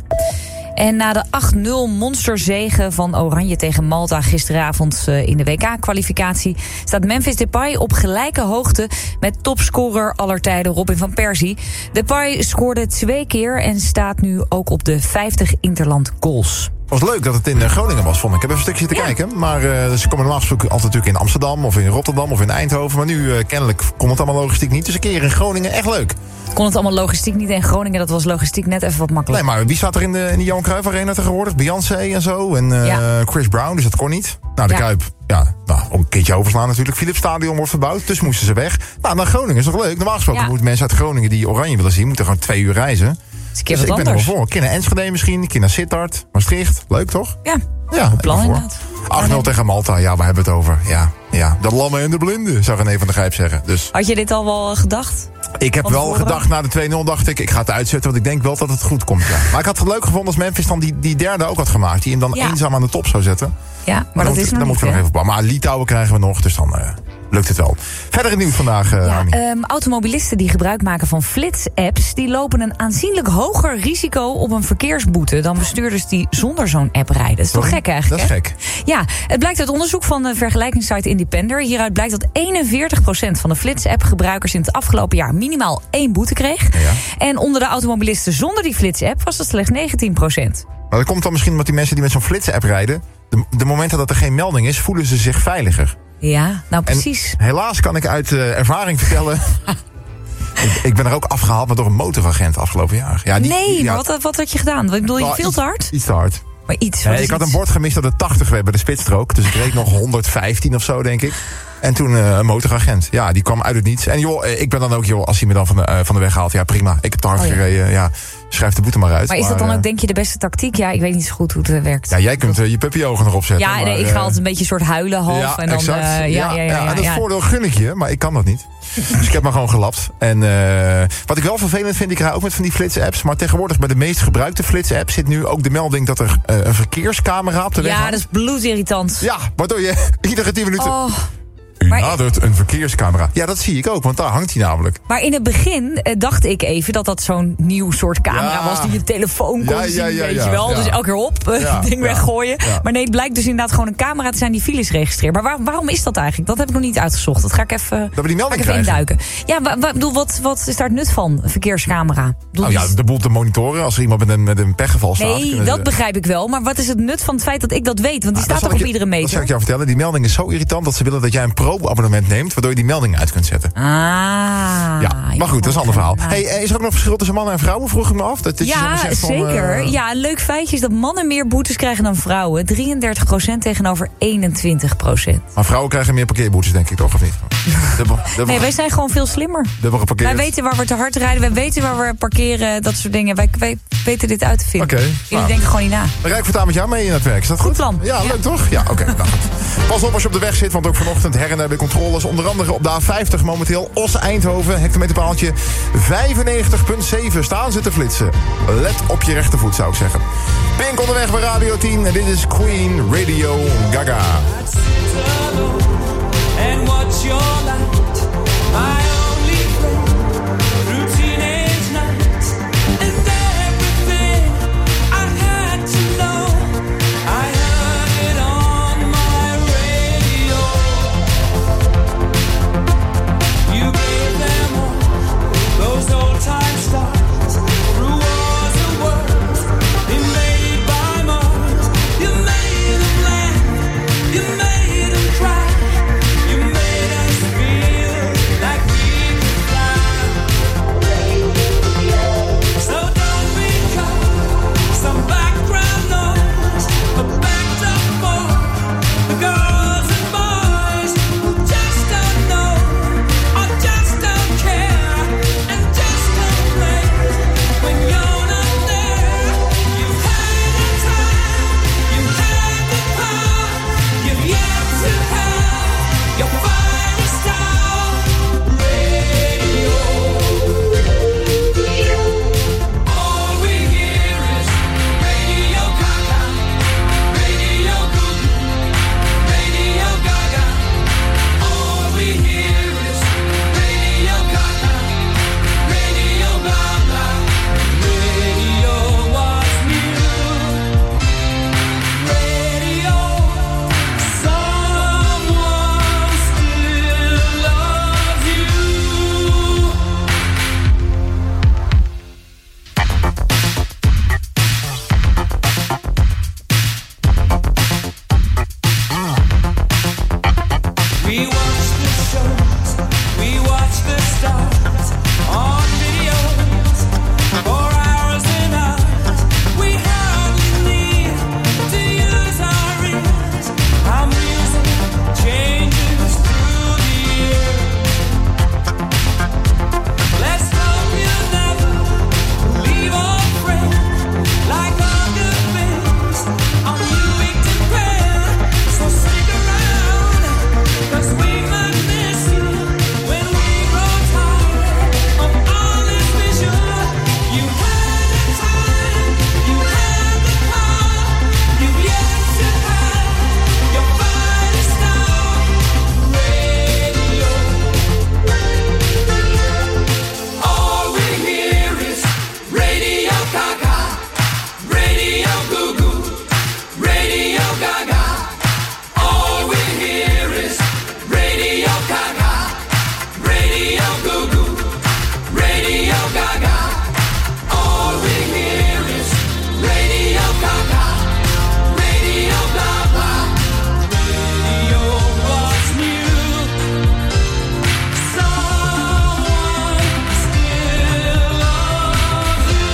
En na de acht nul monsterzege van Oranje tegen Malta gisteravond in de W K-kwalificatie staat Memphis Depay op gelijke hoogte met topscorer aller tijden Robin van Persie. Depay scoorde twee keer en staat nu ook op de vijftig interland goals. Het was leuk dat het in Groningen was, vond ik. Ik heb even een stukje zitten ja. kijken. Maar uh, ze komen normaal gesproken altijd natuurlijk in Amsterdam of in Rotterdam of in Eindhoven. Maar nu uh, kennelijk kon het allemaal logistiek niet. Dus een keer in Groningen, echt leuk. Kon het allemaal logistiek niet in Groningen, dat was logistiek net even wat makkelijk. Nee, maar wie staat er in de, in de Johan Cruijff Arena tegenwoordig? Beyoncé en zo. En uh, ja. Chris Brown, dus dat kon niet. Nou, de ja. Kuip, ja, nou, ook een keertje overslaan natuurlijk. Philips Stadion wordt verbouwd, dus moesten ze weg. Nou, naar Groningen is toch leuk? Normaal gesproken ja. moeten mensen uit Groningen die Oranje willen zien, moeten gewoon twee uur reizen. Dus ik dus ben er wel voor. Een keer naar Enschede misschien, een keer naar Sittard, Maastricht. Leuk, toch? Ja, ja goed plan inderdaad. acht nul tegen Malta, ja, waar hebben we het over? Ja, ja, de lammen en de blinden, zou René van der Gijp zeggen. Dus. Had je dit al wel gedacht? Ik heb wel gedacht, na de twee nul dacht ik, ik ga het uitzetten, want ik denk wel dat het goed komt. Ja. Maar ik had het leuk gevonden als Memphis dan die, die derde ook had gemaakt, die hem dan ja. eenzaam aan de top zou zetten. Ja, maar, maar dat moet, is nog dan niet, moeten we nog even op. Maar Litouwen krijgen we nog, dus dan uh, lukt het wel. Verder het nieuws vandaag, uh, ja, um, automobilisten die gebruik maken van flits-apps, die lopen een aanzienlijk hoger risico op een verkeersboete dan bestuurders die zonder zo'n app rijden. Dat is toch gek eigenlijk? Dat is gek. Ja, het blijkt uit onderzoek van de vergelijkingssite Independer. Hieruit blijkt dat eenenveertig procent van de flits-app-gebruikers in het afgelopen jaar minimaal één boete kreeg. Ja. En onder de automobilisten zonder die flits-app was dat slechts negentien procent. Maar dat komt dan misschien omdat die mensen die met zo'n flits-app rijden, de, de momenten dat er geen melding is, voelen ze zich veiliger. Ja, nou precies. En helaas kan ik uit uh, ervaring vertellen. ik, ik ben er ook afgehaald, maar door een motoragent afgelopen jaar. Ja, die, nee, die, maar wat, wat had je gedaan? Ik bedoel, je nou, veel te hard? Iets, iets te hard. Maar iets. Nee, ik had iets? een bord gemist dat het tachtig werd bij de spitsstrook. Dus ik reed nog honderdvijftien of zo, denk ik. En toen uh, een motoragent. Ja, die kwam uit het niets. En joh, ik ben dan ook, joh, als hij me dan van de, uh, van de weg haalt, ja prima. Ik heb te hard oh, ja. gereden. Ja, schrijf de boete maar uit. Maar is maar, dat dan ook, denk je, de beste tactiek? Ja, ik weet niet zo goed hoe het werkt. Ja, jij kunt uh, je puppyogen nog opzetten. Ja, maar, nee, ik ga altijd een beetje een soort huilen half. Ja, en dan, exact. Uh, ja, ja, ja, ja, ja, ja, dat ja. voordeel gun ik je, maar ik kan dat niet. Dus ik heb me gewoon gelapt. En uh, wat ik wel vervelend vind, ik rij ook met van die flits-apps. Maar tegenwoordig bij de meest gebruikte flits-app zit nu ook de melding dat er uh, een verkeerscamera op de weg Ja, hangt. dat is bloedirritant. Ja, waardoor je iedere tien minuten... Oh. U maar nadert een verkeerscamera. Ja, dat zie ik ook, want daar hangt hij namelijk. Maar in het begin eh, dacht ik even dat dat zo'n nieuw soort camera ja. was die je telefoon kon ja, zien, ja, ja, weet ja, je wel. ja. Dus elke keer op, uh, ja, ding ja, weggooien. ja. Maar nee, het blijkt dus inderdaad gewoon een camera te zijn die files registreert. Maar waar, waarom is dat eigenlijk? Dat heb ik nog niet uitgezocht. Dat ga ik even, dat we die melding ga ik even induiken. Ja, wa, wa, bedoel, wat, wat is daar het nut van, een verkeerscamera? Bedoel, oh ja, de boel te monitoren als er iemand met een, met een pechgeval staat. Nee, dat ze... begrijp ik wel. Maar wat is het nut van het feit dat ik dat weet? Want die ah, staat toch op je, iedere meter? Dat zal ik jou vertellen. Die melding is zo irritant dat ze willen dat jij een pro Pro-abonnement neemt, waardoor je die melding uit kunt zetten. Ah. Ja, maar goed, dat is een ander verhaal. Hey, is er ook nog verschil tussen mannen en vrouwen? Vroeg ik me af. Dat, dat ja, je zegt van, zeker. Uh... Ja, een leuk feitje is dat mannen meer boetes krijgen dan vrouwen. drieëndertig procent tegenover eenentwintig procent. Maar vrouwen krijgen meer parkeerboetes, denk ik toch, of niet? Dubbel, dubbel... Nee, wij zijn gewoon veel slimmer. Dubbel geparkeerd. Wij weten waar we te hard rijden, wij weten waar we parkeren, dat soort dingen. Wij, wij weten dit uit te vinden. Okay, Jullie nou, denken gewoon niet na. Dan rijd ik voortaan met jou mee in het werk. Is dat goed? Goed plan. Ja, leuk toch? Ja, oké. Okay, nou goed. Pas op als je op de weg zit, want ook vanochtend her en der weer controles. Onder andere op de A vijftig momenteel. Os-Eindhoven, hectometerpaaltje vijfennegentig komma zeven. Staan ze te flitsen. Let op je rechtervoet, zou ik zeggen. Pink onderweg bij Radio tien. En dit is Queen Radio Gaga. And what's your light? My only friend through teenage nights. And everything I had to know, I heard it on my radio. You gave them all those old time stars through wars and worlds invaded by Mars. You made them laugh, you made them cry. You made us feel like we could fly. So don't become some background noise, but backed up for the girls and boys who just don't know or just don't care and just don't play when you're not there. You had the time, you had the power, you've yet to have your finest hour. Radio. All we hear is Radio Gaga, Radio Goo Goo, Radio Gaga. All we hear is Radio Gaga, Radio Gaga. Radio was new. Radio, someone still loves you. We watch the shows, we watch the stars on videos for hours and hours. We hardly need to use our ears. Our music changes through the years. Let's hope you never leave our friend like other things on you big depend. So stick around, 'cause we might miss you when we grow tired of all this vision. You had the time, you had the power, you've yet to have your finest hour. Radio. All we hear is Radio Gaga, Radio Goo Goo, Radio Gaga. All we hear is Radio Gaga, Radio Goo Goo, Radio Gaga. All we hear is Radio Gaga, Radio blah blah. Radio was new. Someone still loves you.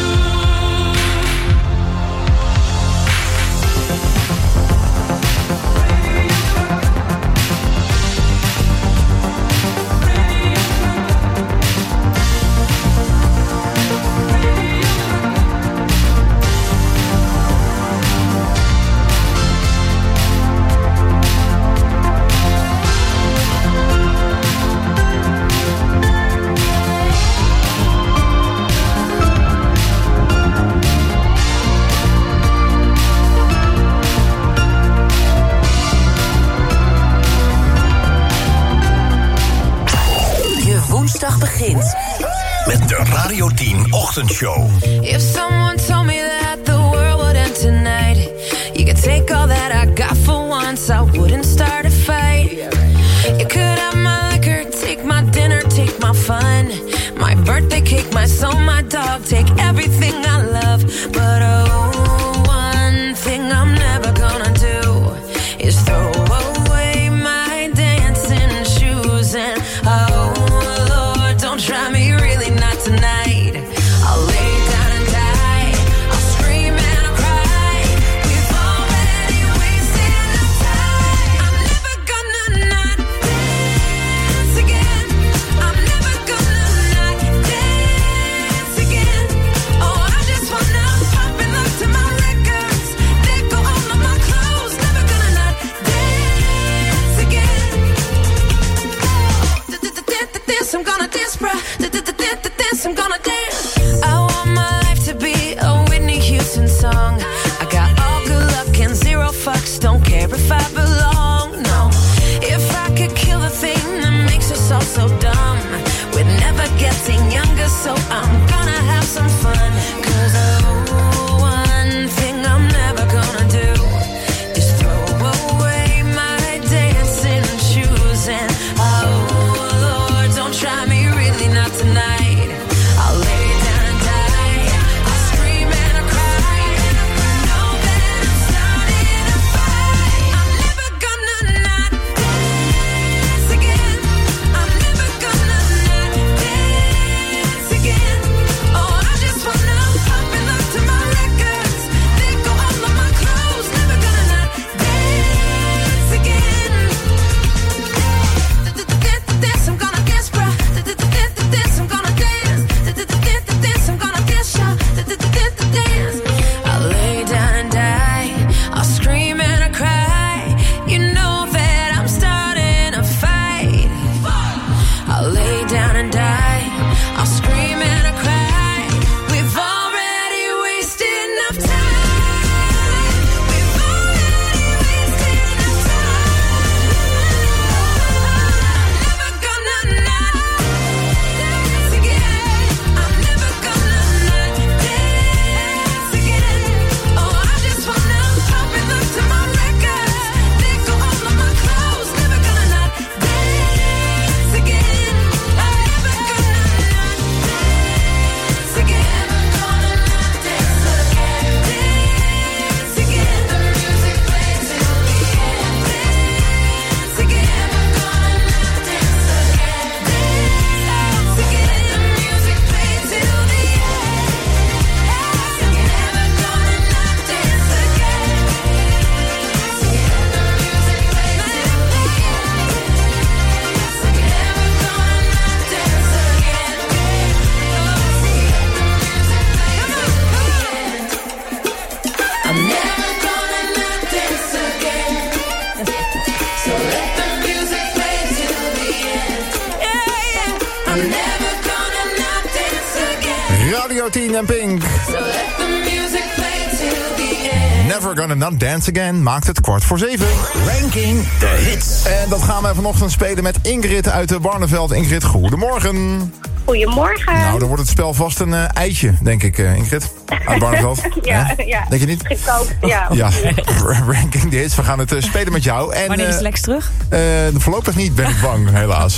Je woensdag begint met de Radio tien Ochtendshow. If someone told me that the world would end tonight, you could take all that I got for once, I wouldn't start a fight. You could have my liquor, take my dinner, take my fun, my birthday cake, my soul, my dog, take everything I love. But oh, one thing I'm never gonna do is throw away my dancing Radio tien en Pink. Never Gonna Not Dance Again maakt het kwart voor zeven. Ranking de hits. En dat gaan we vanochtend spelen met Ingrid uit de Barneveld. Ingrid, goedemorgen. Goedemorgen. Nou, dan wordt het spel vast een uh, eitje, denk ik, uh, Ingrid. Uit Barneveld. ja, Hè? ja. Denk je niet? Gekookt, ja. Ja, ranking de hits. We gaan het uh, spelen met jou. En, Wanneer is Lex terug? Uh, voorlopig niet, ben ik bang, helaas.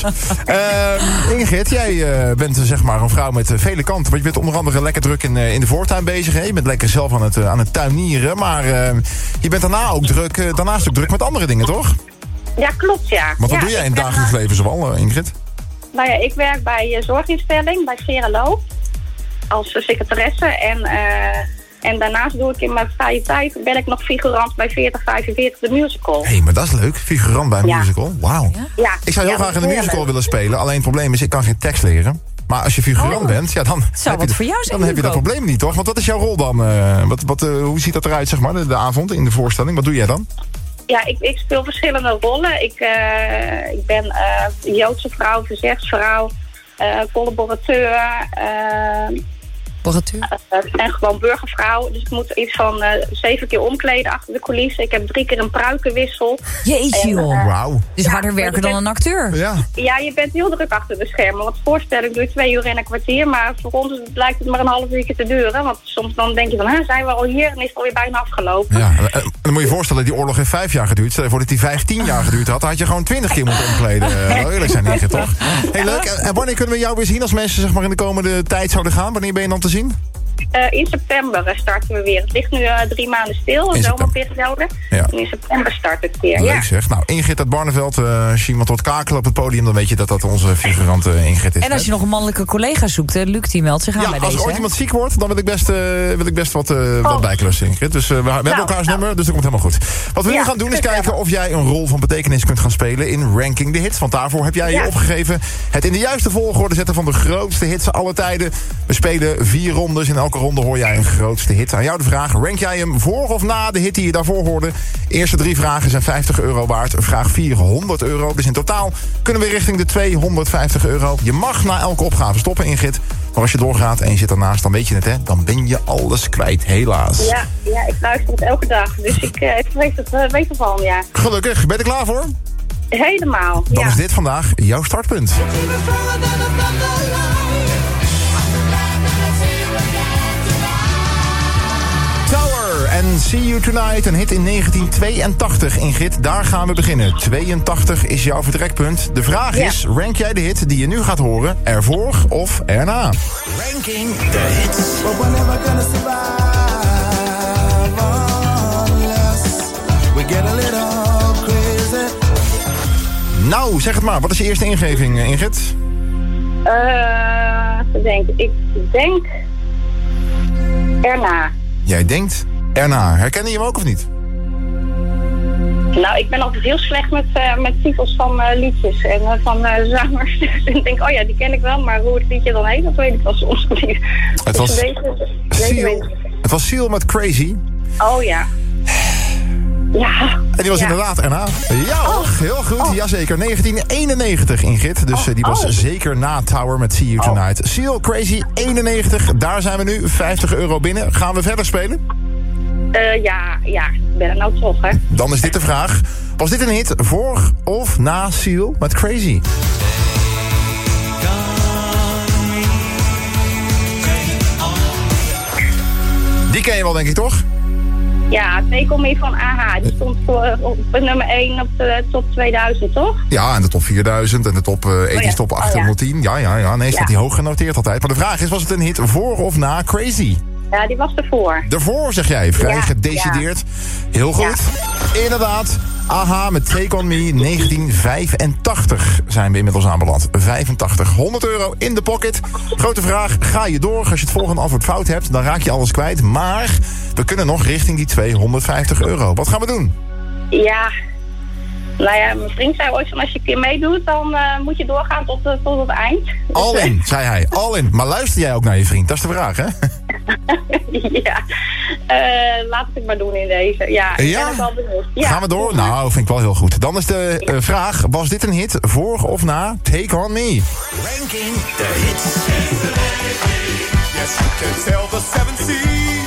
Uh, Ingrid, jij uh, bent uh, zeg maar een vrouw met uh, vele kanten. Want je bent onder andere lekker druk in, uh, in de voortuin bezig. Hè? Je bent lekker zelf aan het, uh, aan het tuinieren. Maar uh, je bent daarna ook druk, uh, daarnaast ook druk met andere dingen, toch? Ja, klopt, ja. Want wat ja, doe jij in het ben, dagelijks leven zoal, uh, Ingrid? Nou ja, ik werk bij uh, zorginstelling, bij Verelo, als uh, secretaresse. En, uh, en daarnaast doe ik in mijn vrije tijd, ben ik nog figurant bij veertig vijfenveertig, de musical. Hé, hey, maar dat is leuk. Figurant bij een ja. musical. Wauw. Ja? Ja. Ik zou heel ja, graag in de musical leuk. willen spelen. Alleen het probleem is, ik kan geen tekst leren. Maar als je figurant oh. bent, ja, dan, heb je, voor jou zijn, dan heb je dat probleem niet, toch? Want wat is jouw rol dan? Uh, wat, wat, uh, hoe ziet dat eruit, zeg maar, de, de avond in de voorstelling? Wat doe jij dan? Ja, ik, ik speel verschillende rollen. Ik, uh, ik ben uh, Joodse vrouw, verzetsvrouw, uh, collaborateur... Uh, Uh, en gewoon burgervrouw. Dus ik moet iets van uh, zeven keer omkleden achter de coulissen. Ik heb drie keer een pruikenwissel. Jeetje joh. Uh, Wauw. Dus harder ja, werken dan bent, een acteur. Ja. ja, je bent heel druk achter de schermen. Want voorstelling duurt twee uur en een kwartier. Maar voor ons lijkt het maar een half uurtje te duren. Want soms dan denk je van, hè, zijn we al hier? En is het alweer bijna afgelopen. Ja, en dan moet je je voorstellen, die oorlog heeft vijf jaar geduurd. Stel je voor dat die vijftien jaar geduurd had. Dan had je gewoon twintig keer moeten omkleden. Wel eerlijk zijn, Ingrid, toch? Heel leuk. En wanneer kunnen we jou weer zien als mensen zeg maar, in de komende tijd zouden gaan? Wanneer ben je dan te zien? Uh, in september uh, starten we weer. Het ligt nu uh, drie maanden stil, een zomerperiode. Ja. En in september start het weer. Leuk ja. zeg. Nou, Ingrid uit Barneveld, uh, als je iemand hoort kakelen op het podium, dan weet je dat dat onze figurant uh, Ingrid is. En als je nog een mannelijke collega zoekt, uh, Luc die meldt zich aan ja, bij als deze. er ooit hè? iemand ziek wordt, dan wil ik best, uh, wil ik best wat, uh, oh. wat bijklussen, Ingrid. Dus uh, we, we nou, hebben elkaars nou. nummer, dus dat komt helemaal goed. Wat we ja, nu gaan doen is kijken ja. of jij een rol van betekenis kunt gaan spelen in Ranking the Hits. Want daarvoor heb jij ja. je opgegeven het in de juiste volgorde zetten van de grootste hits aller tijden. We spelen vier rondes. In elke ronde hoor jij een grootste hit. Aan jou de vraag, rank jij hem voor of na de hit die je daarvoor hoorde? Eerste drie vragen zijn vijftig euro waard. Vraag vier, honderd euro. Dus in totaal kunnen we richting de tweehonderdvijftig euro. Je mag na elke opgave stoppen, Ingrid. Maar als je doorgaat en je zit ernaast, dan weet je het, hè? Dan ben je alles kwijt, helaas. Ja, ja ik luister het elke dag. Dus ik, uh, ik weet, het, uh, weet ervan, ja. Gelukkig. Ben je er klaar voor? Helemaal, Dan ja. is dit vandaag jouw startpunt. Tower en See You Tonight, een hit in negentien tweeëntachtig. Ingrid, daar gaan we beginnen. tweeëntachtig is jouw vertrekpunt. De vraag ja. is, rank jij de hit die je nu gaat horen ervoor of erna? Ranking de hits. But we're never gonna survive unless we get a little crazy. Nou, zeg het maar. Wat is je eerste ingeving, Ingrid? Uh, te denken. Ik denk erna. Jij denkt erna. Herken je hem ook of niet? Nou, ik ben altijd heel slecht met, uh, met titels van uh, liedjes en uh, van uh, zangers. Dus ik denk, oh ja, die ken ik wel, maar hoe het liedje dan heet, dat weet ik wel soms niet. Het was, dus deze, deze Seal, het was Seal met Crazy. Oh ja. Ja. En die was ja. inderdaad erna. Ja, oh. heel goed. Oh. Jazeker. negentien eenennegentig, Ingrid. Dus uh, die was oh. zeker na Tower met See You Tonight. Oh. Seal, Crazy, eenennegentig. Daar zijn we nu. vijftig euro binnen. Gaan we verder spelen? Uh, ja, ja. Ik ben er nou toch, hè. Dan is dit de vraag. Was dit een hit voor of na Seal met Crazy? Die ken je wel, denk ik, toch? Ja, Take On Me van A H. Die stond voor, op nummer één op de top tweeduizend, toch? Ja, en de top vierduizend en de top uh, ethisch oh ja. top achthonderdtien. Oh ja. ja, ja, ja. Nee, staat ja. die hoog genoteerd altijd. Maar de vraag is, was het een hit voor of na Crazy? Ja, die was ervoor. Ervoor, zeg jij. Vrij ja, gedecideerd. Ja. Heel goed. Ja. Inderdaad. A H met Take On Me, negentien vijfentachtig zijn we inmiddels aanbeland. vijfentachtig. honderd euro in de pocket. Grote vraag, ga je door? Als je het volgende antwoord fout hebt, dan raak je alles kwijt. Maar we kunnen nog richting die tweehonderdvijftig euro. Wat gaan we doen? Ja, nou ja, mijn vriend zei ooit van als je een keer meedoet, dan uh, moet je doorgaan tot, uh, tot het eind. All in, zei hij. All in. Maar luister jij ook naar je vriend? Dat is de vraag, hè? ja, uh, laat het maar doen in deze. Ja, ik ja? ben wel benieuwd. Ja. Gaan we door? Nou, vind ik wel heel goed. Dan is de uh, vraag, was dit een hit voor of na Take On Me? Ranking de hits. Yes, you can sail the seven seas.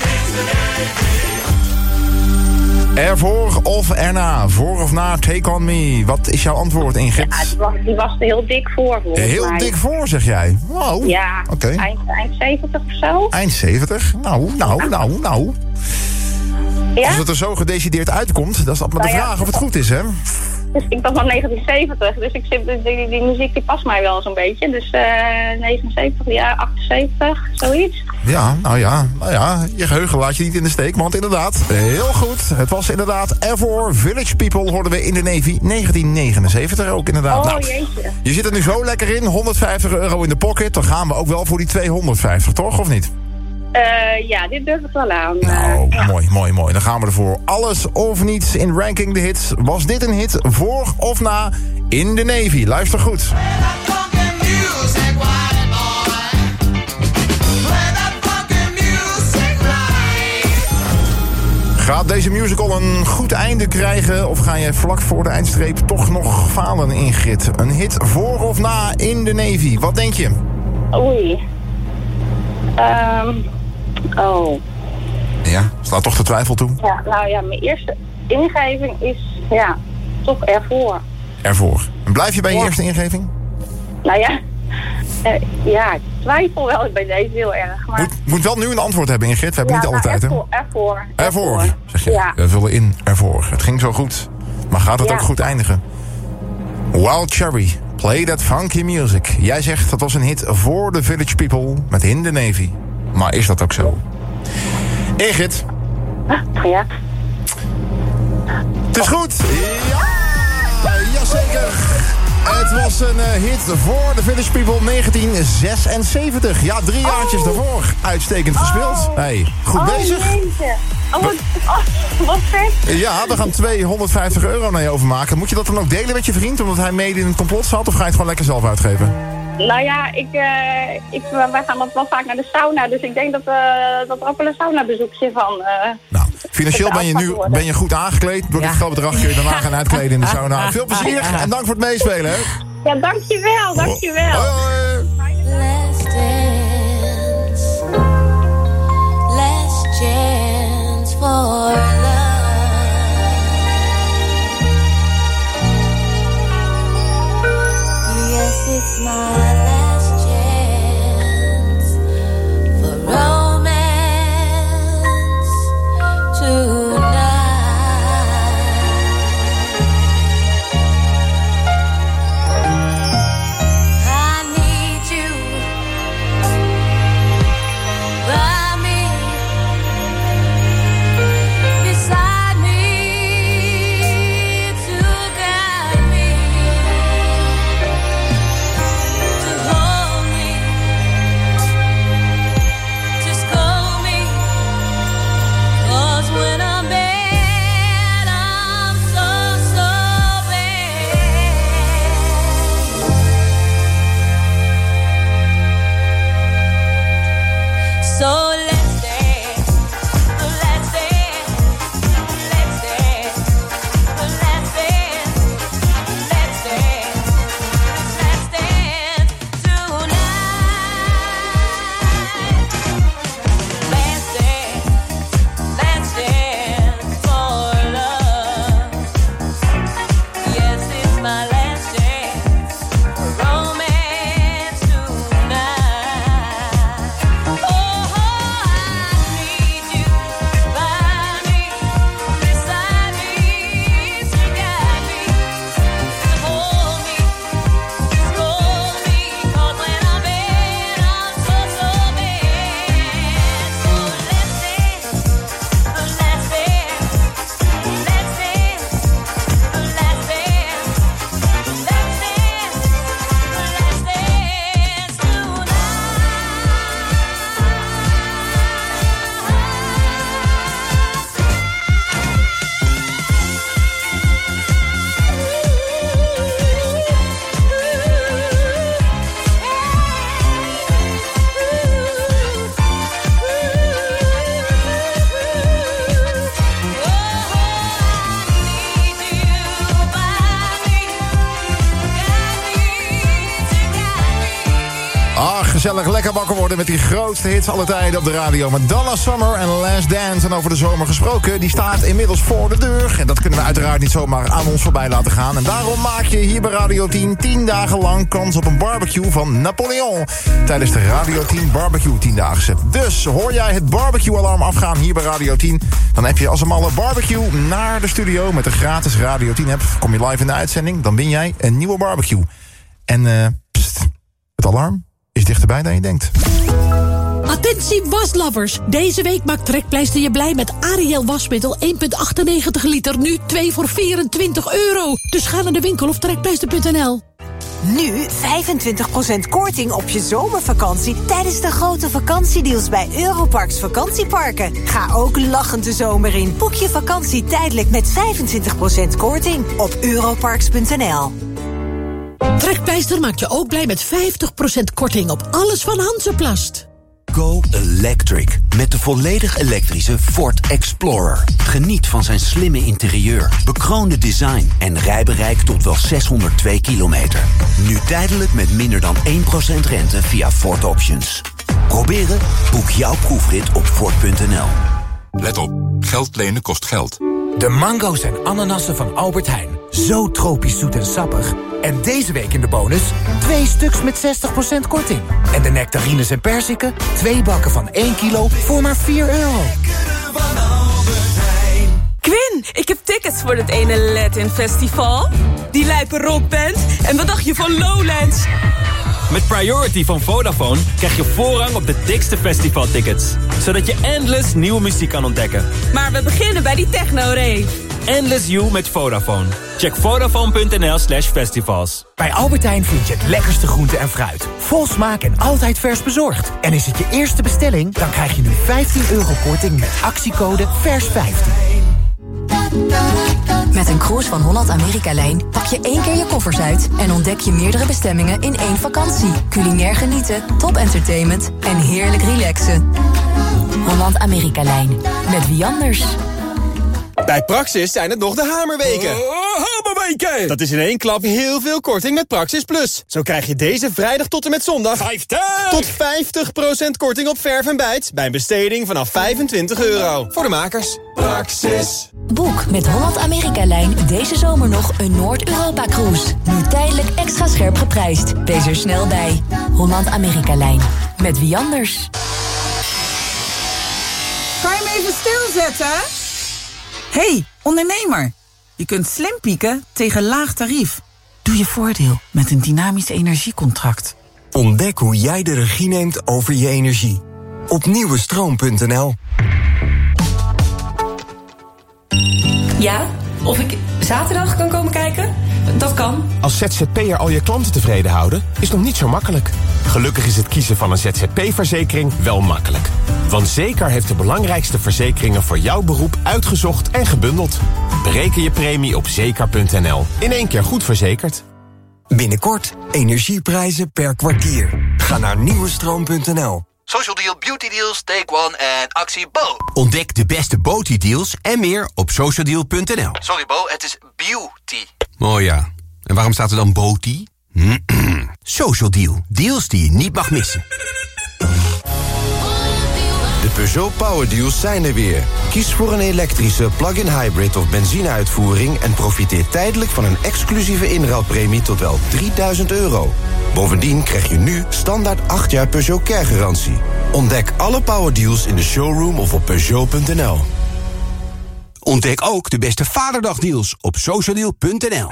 Ervoor of erna? Voor of na Take On Me? Wat is jouw antwoord, Ingrid? Ja, die was, die was er heel dik voor, volgens Heel mij. dik voor, zeg jij? Wow. Ja, Oké. eind, eind zeventig of zo. Eind zeventig? Nou, nou, nou, nou. Ja? Als het er zo gedecideerd uitkomt, dan is dat maar de Nou ja. vraag of het goed is, hè? Dus ik was van negentien zeventig, dus ik zit, die, die, die muziek die past mij wel zo'n beetje. Dus uh, negenenzeventig, ja, achtenzeventig, zoiets. Ja, nou ja, nou ja, je geheugen laat je niet in de steek, want inderdaad, heel goed. Het was inderdaad ervoor Village People, hoorden we in de Navy, negentien negenenzeventig ook inderdaad. Oh, Nou, jeetje. je zit er nu zo lekker in, honderdvijftig euro in de pocket, dan gaan we ook wel voor die tweehonderdvijftig, toch, of niet? Uh, ja, dit durf ik wel aan. Nou, ja. mooi, mooi, mooi. Dan gaan we ervoor. Alles of niets in Ranking the Hits. Was dit een hit voor of na in de Navy? Luister goed. Gaat deze musical een goed einde krijgen? Of ga je vlak voor de eindstreep toch nog falen, Ingrid? Een hit voor of na in de Navy? Wat denk je? Oei. Um, oh. Ja, staat toch de twijfel toe? Ja, nou ja, mijn eerste ingeving is, ja, toch ervoor. Ervoor. En blijf je bij je Ja. eerste ingeving? Nou ja, uh, ja, ik twijfel wel bij deze heel erg. Maar... Moet, moet wel nu een antwoord hebben, Ingrid. We hebben ja, niet alle nou, tijd, hè? ervoor, ervoor. Ervoor, zeg je. Ja. We vullen in ervoor. Het ging zo goed. Maar gaat het Ja. ook goed eindigen? Wild Cherry, play that funky music. Jij zegt dat was een hit voor de Village People met In the Navy. Maar is dat ook zo? Ingrid, Ja. het is goed. Ja, jazeker. Het was een eh, hit voor de Village People negentien zesenzeventig. Ja, drie jaartjes daarvoor. Uitstekend gespeeld. Hey, goed Oh, bezig. jeetje. Oh, wat, oh, wat vet. Ja, we gaan tweehonderdvijftig euro naar je overmaken. Moet je dat dan ook delen met je vriend, omdat hij mede in het complot zat? Of ga je het gewoon lekker zelf uitgeven? Nou ja, ik, uh, ik, wij gaan wel vaak naar de sauna, dus ik denk dat, uh, dat er ook wel een saunabezoek zit van. Uh, nou, financieel ben je nu ben je goed aangekleed. Door dit geldbedrag kun je daarna gaan uitkleden in de sauna. Veel plezier en dank voor het meespelen. Hè. Ja, dankjewel, dankjewel. Hoi, hoi. Last dance, last chance for love. Yes, it's my last chance for romance tonight. I need you by me, beside me, to guide me, to hold me, to scold me. 'Cause when I'm bad, I'm so, so bad. So let's dance, let's dance, let's dance, let's dance, let's dance, let's dance tonight. Let's dance, let's dance for love. Yes, it's my last chance for romance tonight. Oh, oh, oh. gezellig lekker wakker worden met die grootste hits alle tijden op de radio. Madonna Summer en Last Dance. En over de zomer gesproken, die staat inmiddels voor de deur. En dat kunnen we uiteraard niet zomaar aan ons voorbij laten gaan. En daarom maak je hier bij Radio tien tien dagen lang kans op een barbecue van Napoleon. Tijdens de Radio tien Barbecue tiendaagse. Dus hoor jij het barbecue-alarm afgaan hier bij Radio tien... dan heb je als een malle barbecue naar de studio met de gratis Radio tien app. Kom je live in de uitzending, dan win jij een nieuwe barbecue. En uh, pst, het alarm is dichterbij dan je denkt. Attentie waslovers. Deze week maakt Trekpleister je blij met Ariel wasmiddel één komma achtennegentig liter. Nu twee voor vierentwintig euro. Dus ga naar de winkel of trekpleister punt n l. Nu vijfentwintig procent korting op je zomervakantie tijdens de grote vakantiedeals bij Europarks vakantieparken. Ga ook lachend de zomer in. Boek je vakantie tijdelijk met vijfentwintig procent korting op europarks punt n l. Trekpleister maakt je ook blij met vijftig procent korting op alles van Hansaplast. Go Electric. Met de volledig elektrische Ford Explorer. Geniet van zijn slimme interieur, bekroonde design en rijbereik tot wel zeshonderdtwee kilometer. Nu tijdelijk met minder dan één procent rente via Ford Options. Proberen? Boek jouw proefrit op Ford punt n l. Let op, geld lenen kost geld. De mango's en ananassen van Albert Heijn. Zo tropisch zoet en sappig. En deze week in de bonus twee stuks met zestig procent korting. En de nectarines en perziken, twee bakken van één kilo voor maar vier euro. Quinn, ik heb tickets voor het ene Latin Festival. Die lijpe rockband. En wat dacht je van Lowlands? Met Priority van Vodafone krijg je voorrang op de dikste festivaltickets. Zodat je endless nieuwe muziek kan ontdekken. Maar we beginnen bij die techno-rave. Endless You met Vodafone. Check vodafone punt n l slash festivals. Bij Albert Heijn vind je het lekkerste groente en fruit. Vol smaak en altijd vers bezorgd. En is het je eerste bestelling, dan krijg je nu vijftien euro korting met actiecode vers vijftien. Met een cruise van Holland-Amerika-lijn pak je één keer je koffers uit... en ontdek je meerdere bestemmingen in één vakantie. Culinair genieten, top entertainment en heerlijk relaxen. Holland-Amerika-lijn. Met wie anders? Bij Praxis zijn het nog de hamerweken. Oh, hamerweken! Dat is in één klap heel veel korting met Praxis Plus. Zo krijg je deze vrijdag tot en met zondag... vijftig! Tot vijftig procent korting op verf en bijt... bij een besteding vanaf vijfentwintig euro. Voor de makers. Praxis. Boek met Holland-Amerika-lijn deze zomer nog een Noord-Europa-cruise. Nu tijdelijk extra scherp geprijsd. Wees er snel bij. Holland-Amerika-lijn. Met wie anders? Kan je me even stilzetten? Hey, ondernemer. Je kunt slim pieken tegen laag tarief. Doe je voordeel met een dynamisch energiecontract. Ontdek hoe jij de regie neemt over je energie. Op nieuwestroom punt n l. Ja, of ik zaterdag kan komen kijken? Dat kan. Als Z Z P'er al je klanten tevreden houden, is nog niet zo makkelijk. Gelukkig is het kiezen van een Z Z P-verzekering wel makkelijk. Want Zeker heeft de belangrijkste verzekeringen voor jouw beroep uitgezocht en gebundeld. Bereken je premie op zeker punt n l. In één keer goed verzekerd. Binnenkort energieprijzen per kwartier. Ga naar nieuwestroom punt n l. Social Deal, Beauty Deals, Take One en actie Bo. Ontdek de beste Beauty Deals en meer op social deal punt n l. Sorry Bo, het is beauty. Oh ja, en waarom staat er dan Beauty? Social Deal, deals die je niet mag missen. De Peugeot Power Deals zijn er weer. Kies voor een elektrische plug-in hybrid of benzineuitvoering... en profiteer tijdelijk van een exclusieve inruilpremie tot wel drieduizend euro. Bovendien krijg je nu standaard acht jaar Peugeot Care-garantie. Ontdek alle Power Deals in de showroom of op peugeot punt n l. Ontdek ook de beste Vaderdagdeals op social deal punt n l.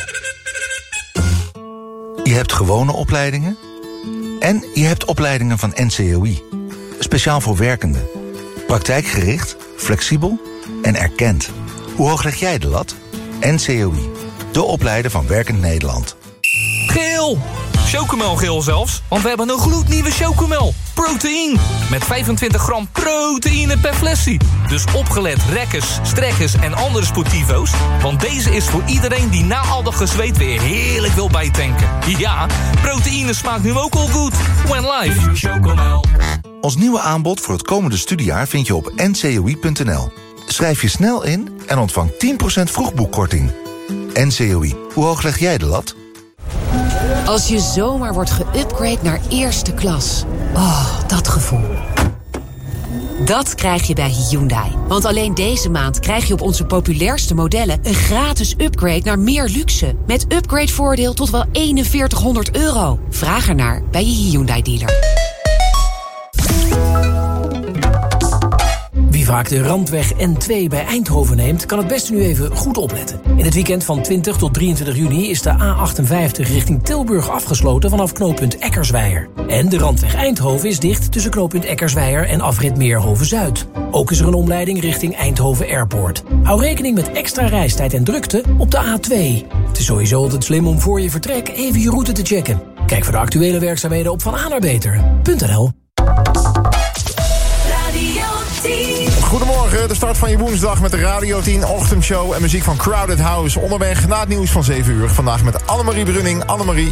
Je hebt gewone opleidingen en je hebt opleidingen van N C O I. Speciaal voor werkenden. Praktijkgericht, flexibel en erkend. Hoe hoog leg jij de lat? N C O I, de opleider van Werkend Nederland. Geel! Chocomelgeel zelfs, want we hebben een gloednieuwe Chocomel. Proteïne. Met vijfentwintig gram proteïne per flesje. Dus opgelet rekkers, strekkers en andere sportivo's. Want deze is voor iedereen die na al dat gezweet weer heerlijk wil bijtanken. Ja, proteïne smaakt nu ook al goed. When life. Chocomel. Ons nieuwe aanbod voor het komende studiejaar vind je op n c o i punt n l. Schrijf je snel in en ontvang tien procent vroegboekkorting. N C O I, hoe hoog leg jij de lat? Als je zomaar wordt geüpgrade naar eerste klas Oh, dat gevoel. Dat krijg je bij Hyundai. Want alleen deze maand krijg je op onze populairste modellen een gratis upgrade naar meer luxe. Met upgradevoordeel tot wel eenenveertighonderd euro. Vraag ernaar bij je Hyundai dealer. Wie vaak de Randweg N twee bij Eindhoven neemt, kan het beste nu even goed opletten. In het weekend van twintig tot drieëntwintig juni is de A achtenvijftig richting Tilburg afgesloten vanaf knooppunt Eckersweijer. En de Randweg Eindhoven is dicht tussen knooppunt Eckersweijer en afrit Meerhoven-Zuid. Ook is er een omleiding richting Eindhoven Airport. Hou rekening met extra reistijd en drukte op de A twee. Het is sowieso altijd slim om voor je vertrek even je route te checken. Kijk voor de actuele werkzaamheden op van Aanerbeter punt n l. Goedemorgen, de start van je woensdag met de Radio tien ochtendshow en muziek van Crowded House. Onderweg na het nieuws van zeven uur. Vandaag met Annemarie Brunning. Annemarie,